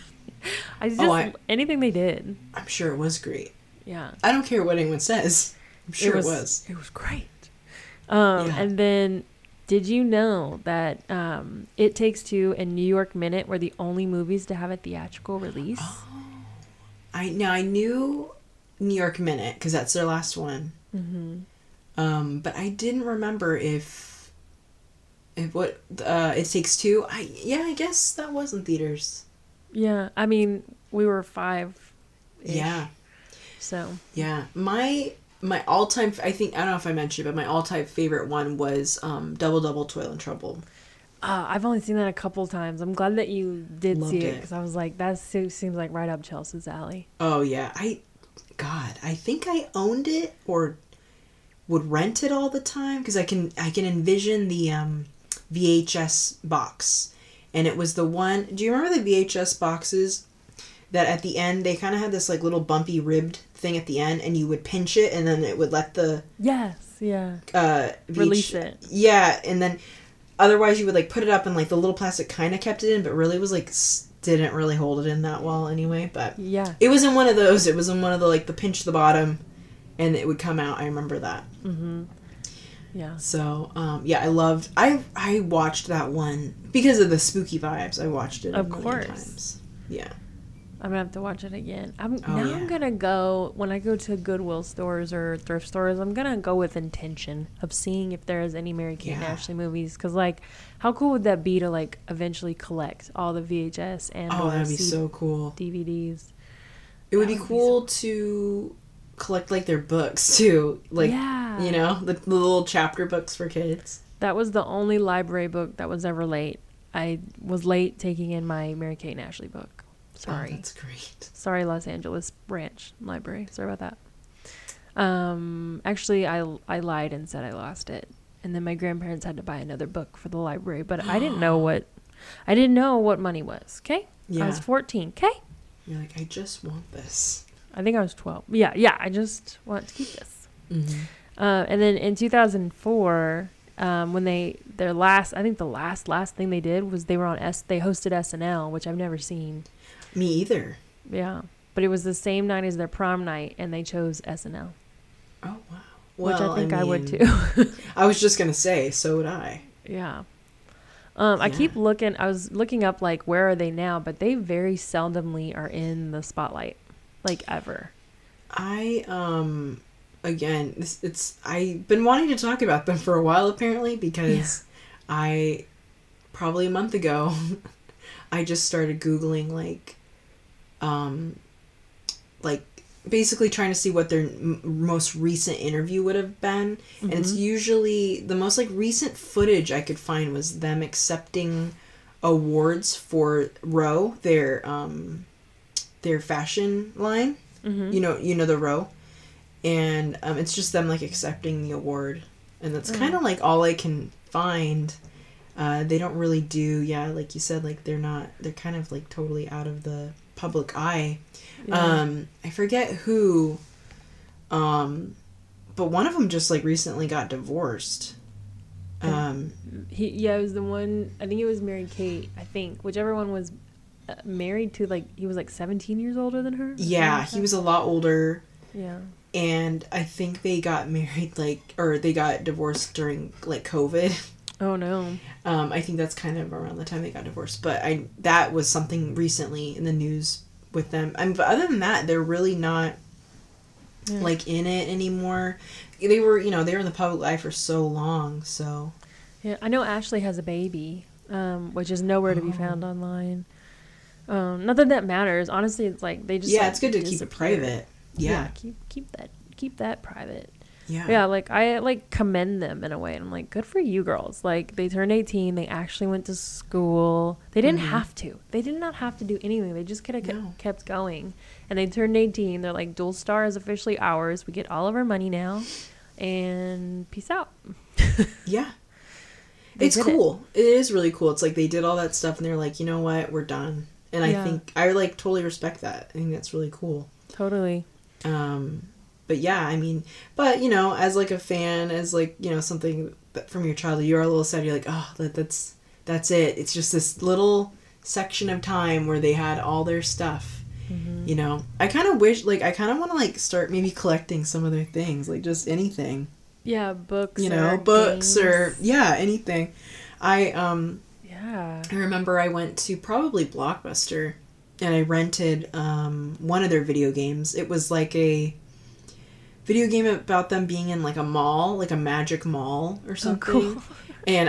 Anything they did. I'm sure it was great. Yeah. I don't care what anyone says. I'm sure it was. It was great. And then, did you know that It Takes Two and New York Minute were the only movies to have a theatrical release? Oh. I knew New York Minute because that's their last one. Mm-hmm. But I didn't remember if It Takes Two. I guess that was in theaters. Yeah, I mean, we were 5. Yeah. So. Yeah, my all-time, I don't know if I mentioned, but my all-time favorite one was Double Double Toil and Trouble. I've only seen that a couple times. I'm glad that you did Loved see it it. because I was like, that seems like right up Chelsea's alley. Oh yeah, I think I owned it or would rent it all the time because I can envision the VHS box, and it was the one. Do you remember the VHS boxes that at the end they kind of had this like little bumpy ribbed thing at the end, and you would pinch it, and then it would let the release it. Yeah, and then otherwise you would like put it up, and like the little plastic kind of kept it in, but really was like didn't really hold it in that well anyway. But yeah, it was in one of those. It was in one of the like the pinch the bottom, and it would come out. I remember that. Mm-hmm. Yeah. So I watched that one because of the spooky vibes. I watched it of a million course times. Yeah. I'm gonna have to watch it again. I'm gonna go when I go to Goodwill stores or thrift stores. I'm gonna go with intention of seeing if there is any Mary-Kate and Ashley movies. Because like, how cool would that be to like eventually collect all the VHS and that'd be so cool. DVDs. It would be cool to collect like their books too, like you know the little chapter books for kids. That was the only library book that was ever late. I was late taking in my Mary-Kate and Ashley book. Sorry. Oh, that's great. Sorry, Los Angeles Branch Library. Sorry about that. Actually, I lied and said I lost it, and then my grandparents had to buy another book for the library. But I didn't know what money was. Okay, I was 14. Okay, you're like, I just want this. I think I was 12. Yeah. I just want to keep this. Mm-hmm. And then in 2004. When their last thing they did was they hosted SNL, which I've never seen. Me either. Yeah, but it was the same night as their prom night, and they chose SNL. Oh wow! Which I think I would too. I was just gonna say, so would I. Yeah. I keep looking. I was looking up like where are they now, but they very seldomly are in the spotlight, like ever. Again, I've been wanting to talk about them for a while apparently because I probably a month ago I just started Googling like basically trying to see what their most recent interview would have been. Mm-hmm. And it's usually the most like recent footage I could find was them accepting awards for Row, their fashion line. Mm-hmm. You know the Row. And it's just them like accepting the award, and that's kind of like all I can find. They don't really do, like you said, like they're kind of like totally out of the public eye. I forget who, but one of them just like recently got divorced. It was the one. I think it was Mary-Kate. I think whichever one was married to, like, he was like 17 years older than her. Yeah, he was a lot older. Yeah. And I think they got married or they got divorced during like COVID. Oh no. I think that's kind of around the time they got divorced. But that was something recently in the news with them. But other than that, they're really not like in it anymore. They were in the public eye for so long. So yeah, I know Ashley has a baby, which is nowhere to be found online. Not that matters. Honestly, it's like they just it's good to keep it private. Yeah, keep that private. Yeah, like I like commend them in a way, and I'm like, good for you girls. Like they turned 18, they actually went to school. They didn't have to. They did not have to do anything. They just could have kept going. And they turned 18. They're like, Dual Star is officially ours. We get all of our money now, and peace out. Yeah, it's cool. It is really cool. It's like they did all that stuff, and they're like, you know what, we're done. And I think I like totally respect that. I think that's really cool. Totally. But yeah, I mean, as like a fan, as like, something from your childhood, you're a little sad. You're like, oh, that's it. It's just this little section of time where they had all their stuff. Mm-hmm. I kind of wish, I kind of want to like start maybe collecting some of their things, like just anything. Yeah, books. Books games. or anything. I remember I went to probably Blockbuster. And I rented one of their video games. It was like a video game about them being in like a mall, like a magic mall or something. Oh, cool. And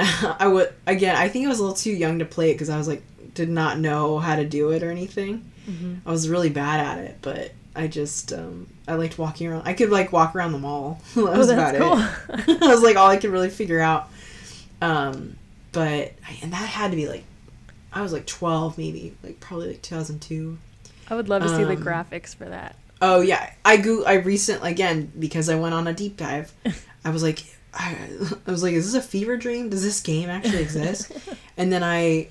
I think I was a little too young to play it because I was like, did not know how to do it or anything. I was really bad at it, but I just, I liked walking around. I could like walk around the mall. That was about cool. it. That was like all I could really figure out. And that had to be like, I was like 12 maybe, like probably like 2002. I would love to see the graphics for that. Oh yeah, I recently, again, because I went on a deep dive, I was like, is this a fever dream? Does this game actually exist? And then I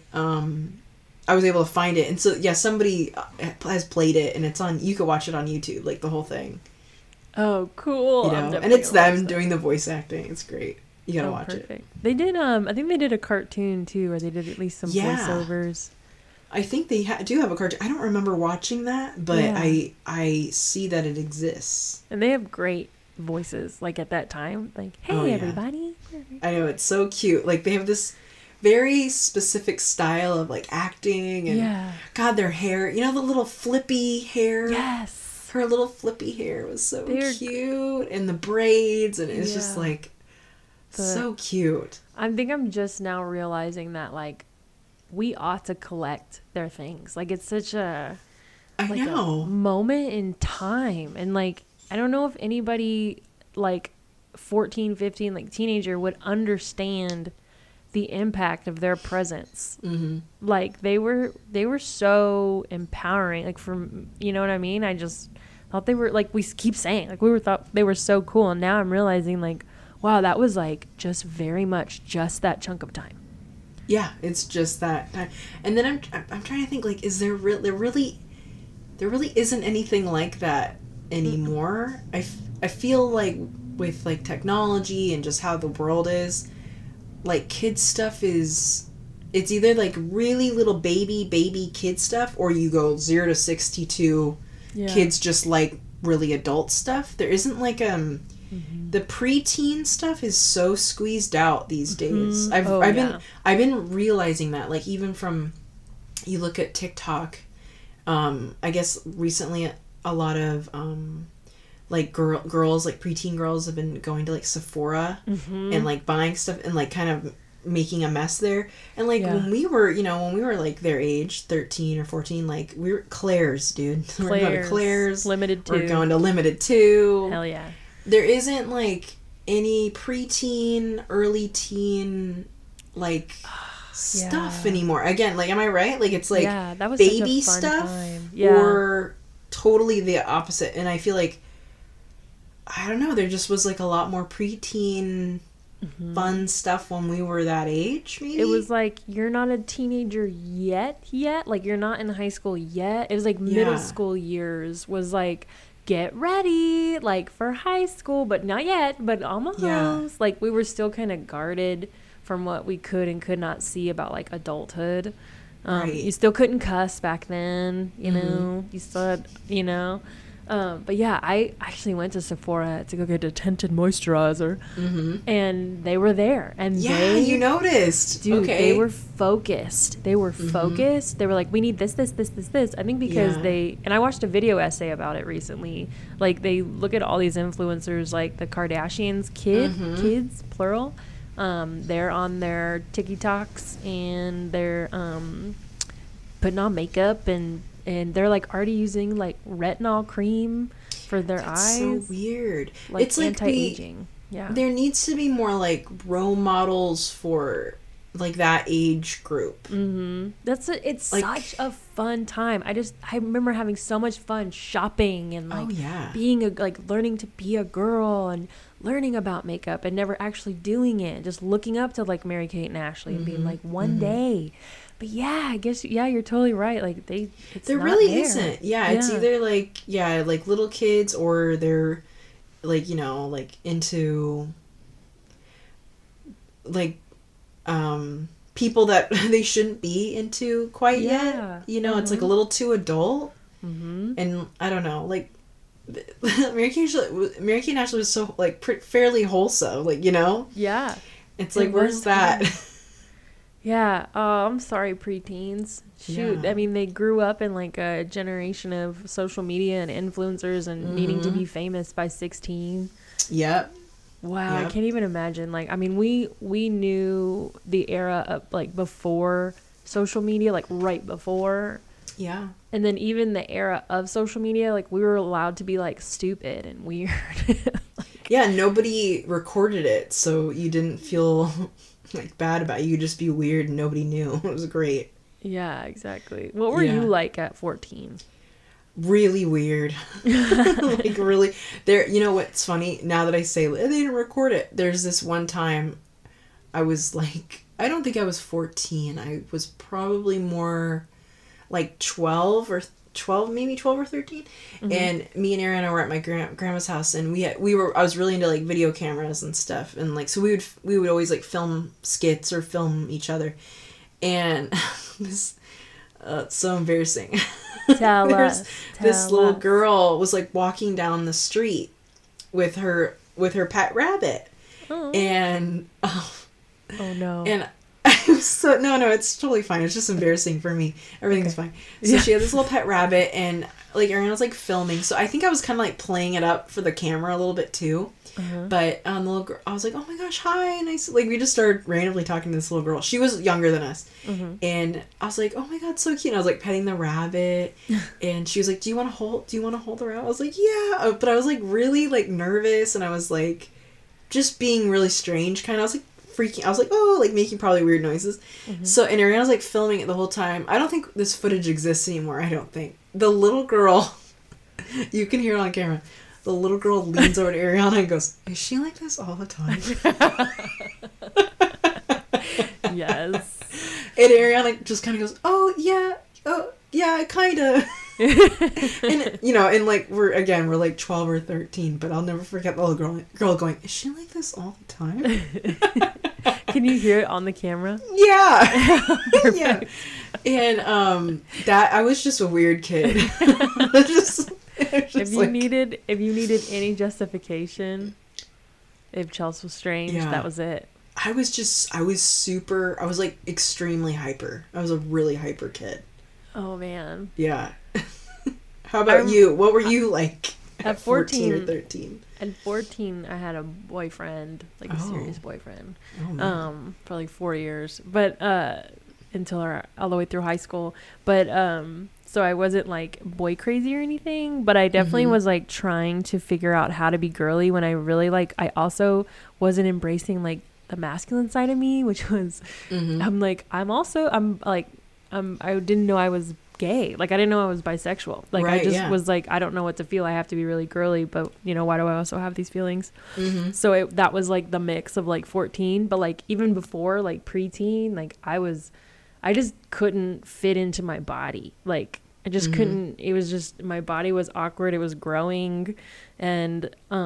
was able to find it, and so yeah, somebody has played it, and you could watch it on YouTube, like the whole thing. Oh, cool! You know, and it's them doing the voice acting. It's great. You gotta watch it. They did. I think they did a cartoon too, or they did at least some voiceovers. I think they do have a cartoon. I don't remember watching that, but I see that it exists. And they have great voices, like at that time. Like, hey, everybody. I know, it's so cute. Like, they have this very specific style of, like, acting. And, God, their hair. You know the little flippy hair? Yes. Her little flippy hair was so cute. And the braids. And it's just, like, so cute. I think I'm just now realizing that, like, we ought to collect their things. Like, it's such a a moment in time. And like, I don't know if anybody like 14, 15, like teenager would understand the impact of their presence. Like they were so empowering, like you know what I mean? I just thought they were, like we keep saying, like thought they were so cool. And now I'm realizing like, wow, that was like just very much just that chunk of time. Yeah, it's just that time. And then I'm trying to think, like, is there really isn't anything like that anymore. I feel like with like technology and just how the world is, like kids stuff it's either like really little baby kid stuff, or you go 0 to 62 kids just like really adult stuff. There isn't like the preteen stuff is so squeezed out these days. I've been realizing that, like, even from, you look at TikTok, I guess recently a lot of like girls, like preteen girls, have been going to like Sephora and like buying stuff and like kind of making a mess there. And like when we were like their age, 13 or 14, like we were Claire's, dude. We're going to Claire's, Limited 2. We're going to Limited 2. Hell yeah. There isn't like any preteen, early teen like stuff anymore. Again, like, am I right? Like, it's like that was baby such a fun stuff time. or totally the opposite. And I feel like, I don't know, there just was like a lot more preteen fun stuff when we were that age, maybe. It was like, you're not a teenager yet, like you're not in high school yet. It was like middle school years was like, get ready, like for high school, but not yet, but almost. Like we were still kind of guarded from what we could and could not see about like adulthood. You still couldn't cuss back then, you know, you still had, you know. But yeah, I actually went to Sephora to go get a tinted moisturizer, and they were there, and you noticed, dude, they were focused. They were focused. They were like, we need this. I think because and I watched a video essay about it recently. Like they look at all these influencers, like the Kardashians, kids plural. They're on their TikToks and they're putting on makeup and they're like already using like retinol cream for their eyes. So weird. Like it's like anti-aging. There needs to be more like role models for like that age group. It's like, such a fun time. I remember having so much fun shopping and like being learning to be a girl and learning about makeup and never actually doing it. Just looking up to like Mary-Kate and Ashley and being like, one day. But yeah, I guess you're totally right. Like there really isn't. It's either like little kids, or they're like, you know, like into like people that they shouldn't be into quite yet. You know, it's like a little too adult. And I don't know, like Mary-Kate and Ashley was so like fairly wholesome, like, you know. Yeah. It's like, where's that? Yeah. Oh, I'm sorry, preteens. Shoot. I mean, they grew up in like a generation of social media and influencers and needing to be famous by 16. Yep. Wow, I Yep. can't even imagine. Like, I mean, we knew the era of like before social media, like right before, Yeah. and then even the era of social media, like we were allowed to be like stupid and weird. Yeah, nobody recorded it, so you didn't feel like bad about it. You could just be weird and nobody knew. It was great. Yeah, exactly. What were Yeah. you like at 14? Really weird. Like really there, you know what's funny? Now that I say they didn't record it. There's this one time I was like, I don't think I was 14. I was probably more like 12 or 12, maybe 12 or 13. And me and Ariana were at my grandma's house, and I was really into like video cameras and stuff, and like so we would always like film skits or film each other. And this so embarrassing. Tell There's us. this Tell little us. girl was like walking down the street with her pet rabbit. Oh. And Oh no. and I was so no, it's totally fine. It's just embarrassing for me. Everything's fine. So Yeah. she had this little pet rabbit, and like Ariana was like filming. So I think I was kind of like playing it up for the camera a little bit too. But the little girl, I was like, oh my gosh, hi, nice. Like we just started randomly talking to this little girl. She was younger than us, and I was like, oh my god, so cute. And I was like petting the rabbit, and she was like, do you want to hold the rabbit? I was like, yeah, but I was like really like nervous, and I was like just being really strange, kind of. I was like freaking. I was like, oh, like making probably weird noises. So and Ariana was like filming it the whole time. I don't think this footage exists anymore. I don't think the little girl. You can hear it on camera. The little girl leans over to Ariana and goes, is she like this all the time? Yes. And Ariana just kind of goes, oh, yeah, kind of. And, you know, and like, we're like 12 or 13, but I'll never forget the little girl going, is she like this all the time? Can you hear it on the camera? Yeah. Yeah. And that, I was just a weird kid. If you needed any justification, if Chelsea was strange, Yeah. that was it. I was like extremely hyper. I was a really hyper kid. Oh man. Yeah. How about you? What were you like At 14 or 14? 13? At 14, I had a boyfriend, like a serious boyfriend, Oh, man. for like 4 years, but all the way through high school. But so I wasn't like boy crazy or anything, but I definitely was like trying to figure out how to be girly when I really like. I also wasn't embracing like the masculine side of me, which was I didn't know I was gay. Like I didn't know I was bisexual. Like I just was like, I don't know what to feel. I have to be really girly, but you know, why do I also have these feelings? So that was like the mix of like 14, but like even before like preteen, like I just couldn't fit into my body. Like I just couldn't, it was just, my body was awkward. It was growing. And,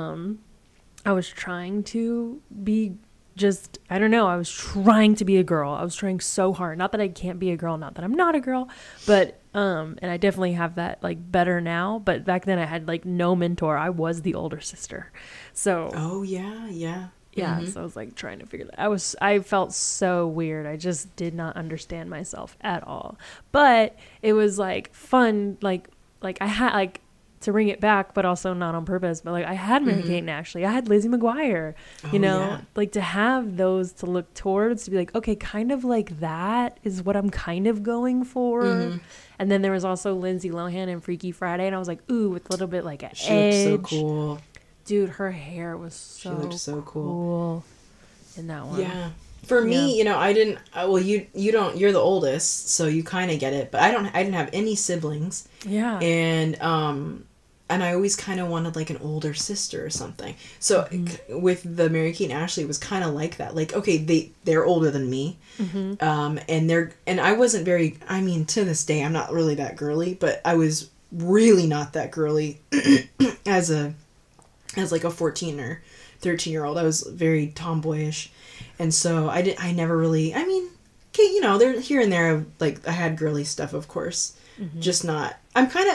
I was trying to be just, I don't know. I was trying to be a girl. I was trying so hard. Not that I can't be a girl, not that I'm not a girl, but, and I definitely have that like better now. But back then I had like no mentor. I was the older sister. So. Oh, yeah. Yeah. Yeah, so I was like trying to figure that. I felt so weird. I just did not understand myself at all. But it was like fun, like I had like to bring it back, but also not on purpose. But like I had Mary Kate and Ashley, I had Lizzie McGuire. You know, like to have those to look towards, to be like, okay, kind of like that is what I'm kind of going for. And then there was also Lindsay Lohan and Freaky Friday, and I was like, ooh, with a little bit like an edge. She looked so cool. Dude, her hair was She looked so cool in that one. Yeah. For me, you know, I didn't. Well, you don't. You're the oldest, so you kind of get it. But I didn't have any siblings. Yeah. And I always kind of wanted like an older sister or something. So with the Mary Kate and Ashley, it was kind of like that. Like, okay, they're older than me, and I wasn't very. I mean, to this day, I'm not really that girly, but I was really not that girly as like a 14 or 13-year-old. I was very tomboyish. And so I never really, I mean, okay, you know, there here and there, like I had girly stuff, of course, just not, I'm kind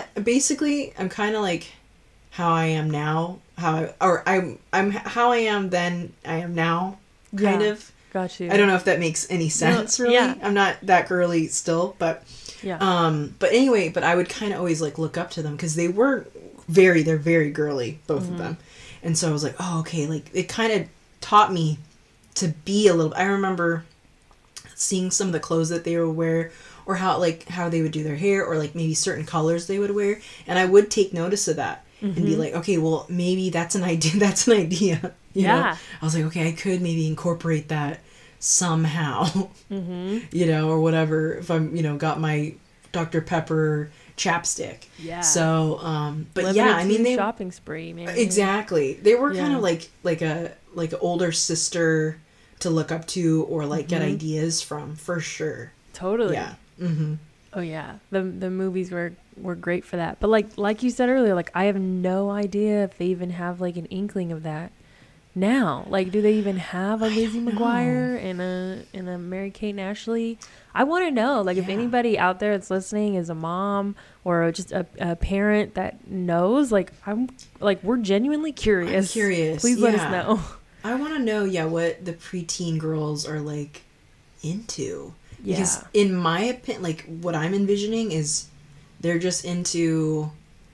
of like how I am now, I'm how I am then, I am now, kind of. Got you. I don't know if that makes any sense, really. Yeah. I'm not that girly still, but, but anyway, but I would kind of always like look up to them because they're very girly, both of them. And so I was like, oh, okay, like it kind of taught me to be a little. I remember seeing some of the clothes that they would wear, or how they would do their hair, or like maybe certain colors they would wear, and I would take notice of that and be like, okay, well, maybe that's an idea. That's an idea. You know? I was like, okay, I could maybe incorporate that somehow, you know, or whatever. If I'm, you know, got my Dr. Pepper chapstick. Yeah. So, but Living yeah, I mean, they shopping spree, man. Exactly. They were kind of like an older sister to look up to, or like get ideas from, for sure. Totally. Yeah. Oh yeah, the movies were great for that. But like you said earlier, like I have no idea if they even have like an inkling of that now. Like, do they even have a Lizzie McGuire and a Mary-Kate and Ashley? I want to know. Like, if anybody out there that's listening is a mom or just a parent that knows, like, we're genuinely curious. I'm curious. Please let us know. I want to know, what the preteen girls are like into. Because in my opinion, like what I'm envisioning is they're just into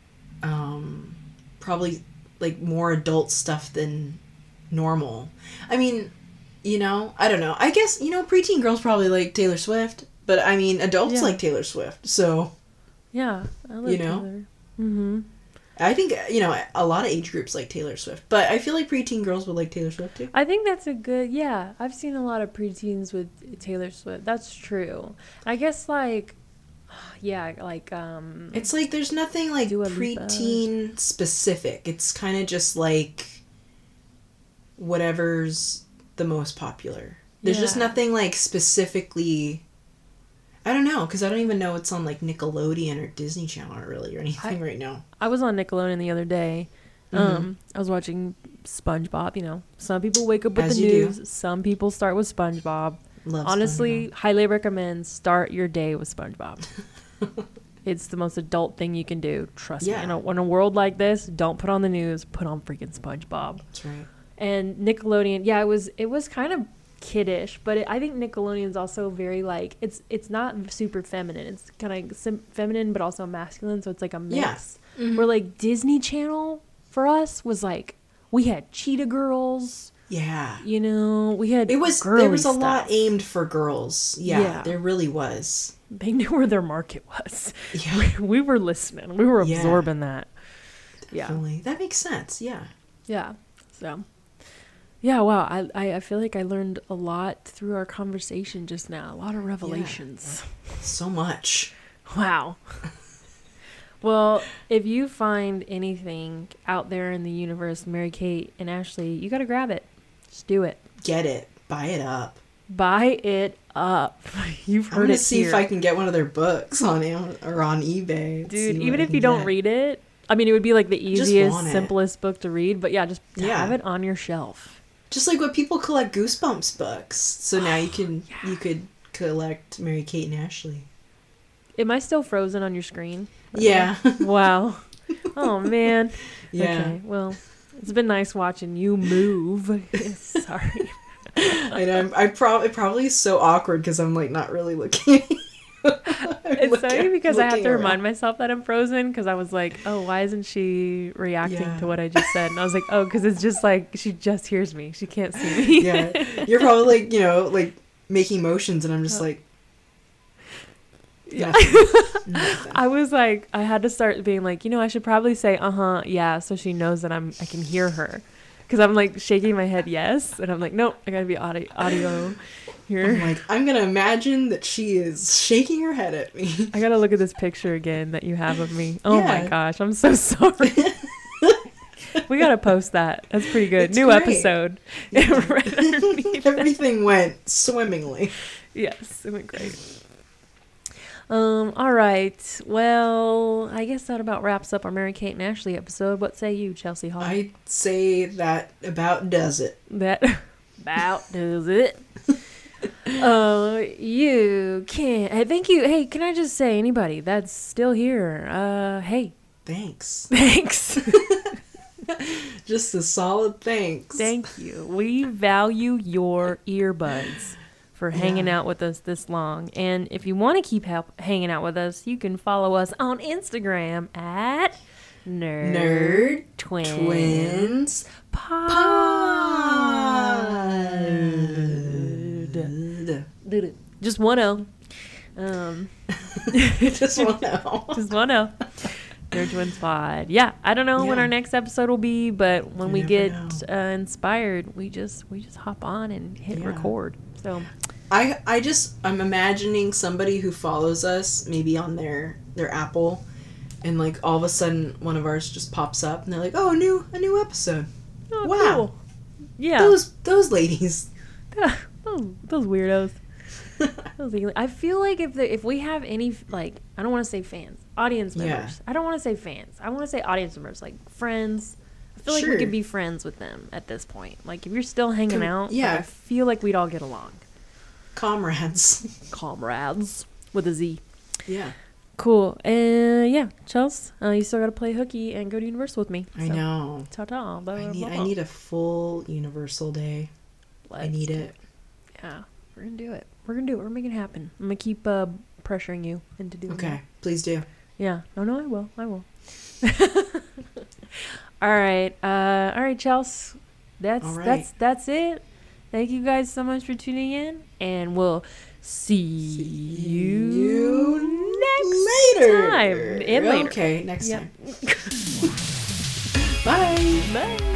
probably like more adult stuff than normal. I mean, you know, I don't know. I guess, you know, preteen girls probably like Taylor Swift, but I mean, adults like Taylor Swift. So, yeah, I like you know, Taylor. Mm-hmm. I think, you know, a lot of age groups like Taylor Swift, but I feel like preteen girls would like Taylor Swift too. I think that's a good, I've seen a lot of preteens with Taylor Swift. That's true. I guess like, it's like there's nothing like preteen specific. It's kind of just like whatever's the most popular. There's just nothing like specifically. I don't know, because I don't even know it's on like Nickelodeon or Disney Channel or anything right now. I was on Nickelodeon the other day. I was watching SpongeBob. You know, some people wake up with the news. Some people start with SpongeBob. Honestly, highly recommend start your day with SpongeBob. It's the most adult thing you can do. Trust me. In a world like this, don't put on the news. Put on freaking SpongeBob. That's right. And Nickelodeon, it was kind of kiddish, but I think Nickelodeon's also very like it's not super feminine. It's kind of feminine but also masculine, so it's like a mix. Where like Disney Channel for us was like we had Cheetah Girls. Yeah, you know, we had there was a lot aimed for girls. Yeah, there really was. They knew where their market was. Yeah, we were listening. We were absorbing that. Definitely. That makes sense. Yeah. So. Yeah, wow. I feel like I learned a lot through our conversation just now. A lot of revelations. Yeah. So much. Wow. Well, if you find anything out there in the universe, Mary-Kate and Ashley, you got to grab it. Just do it. Get it. Buy it up. Buy it up. You've heard it here. I'm going to see if I can get one of their books on Amazon or on eBay. Dude, even if you don't read it, I mean, it would be like the easiest, simplest book to read, but just have it on your shelf. Just like what people collect Goosebumps books. So now you could collect Mary-Kate and Ashley. Am I still frozen on your screen? Yeah. Wow. Oh, man. Yeah. Okay, well, it's been nice watching you move. Sorry. I know. It probably is so awkward because I'm like not really looking. It's funny because I have to remind myself that I'm frozen because I was like, oh, why isn't she reacting to what I just said? And I was like, oh, because it's just like she just hears me. She can't see me. Yeah. You're probably like, you know, like making motions and I'm just like. Yeah. Nothing. I was like, I had to start being like, you know, I should probably say, yeah, so she knows that I can hear her. Because I'm like shaking my head yes. And I'm like, nope, I got to be audio here. I'm like, I'm going to imagine that she is shaking her head at me. I got to look at this picture again that you have of me. Oh my gosh, I'm so sorry. We got to post that. That's pretty good. New great. Episode. Everything went swimmingly. Yes, it went great. All right. Well, I guess that about wraps up our Mary-Kate and Ashley episode. What say you, Chelsea Hall? I'd say that about does it. That about does it. You can. Hey, thank you. Hey, can I just say, anybody that's still here, hey. Thanks. Just a solid thanks. Thank you. We value your earbuds for hanging out with us this long. And if you want to keep hanging out with us, you can follow us on Instagram at Nerd Twins Pod. Just one O. Just one O. Just one O. Nerd Twins Pod. Yeah, I don't know when our next episode will be, but when we get inspired, we just hop on and hit record. So I'm imagining somebody who follows us maybe on their Apple, and like all of a sudden one of ours just pops up and they're like, "Oh, a new episode." oh, Wow. Cool. Yeah. Those ladies. those weirdos. I feel like if we have any, like, I don't want to say fans, audience members. I don't want to say fans. I want to say audience members, like friends. I feel like we could be friends with them at this point. Like, if you're still hanging out, like, I feel like we'd all get along. Comrades With a Z. Yeah. Cool. And Chels, you still got to play hooky and go to Universal with me. I know. Ta-ta. I need a full Universal day. I need it. Yeah. We're going to do it. We're making it happen. I'm going to keep pressuring you into doing that. Okay. Please do. Yeah. No, I will. All right. Chels. That's it. Thank you guys so much for tuning in, and we'll see you next time. And later. Okay, next time. Bye. Bye.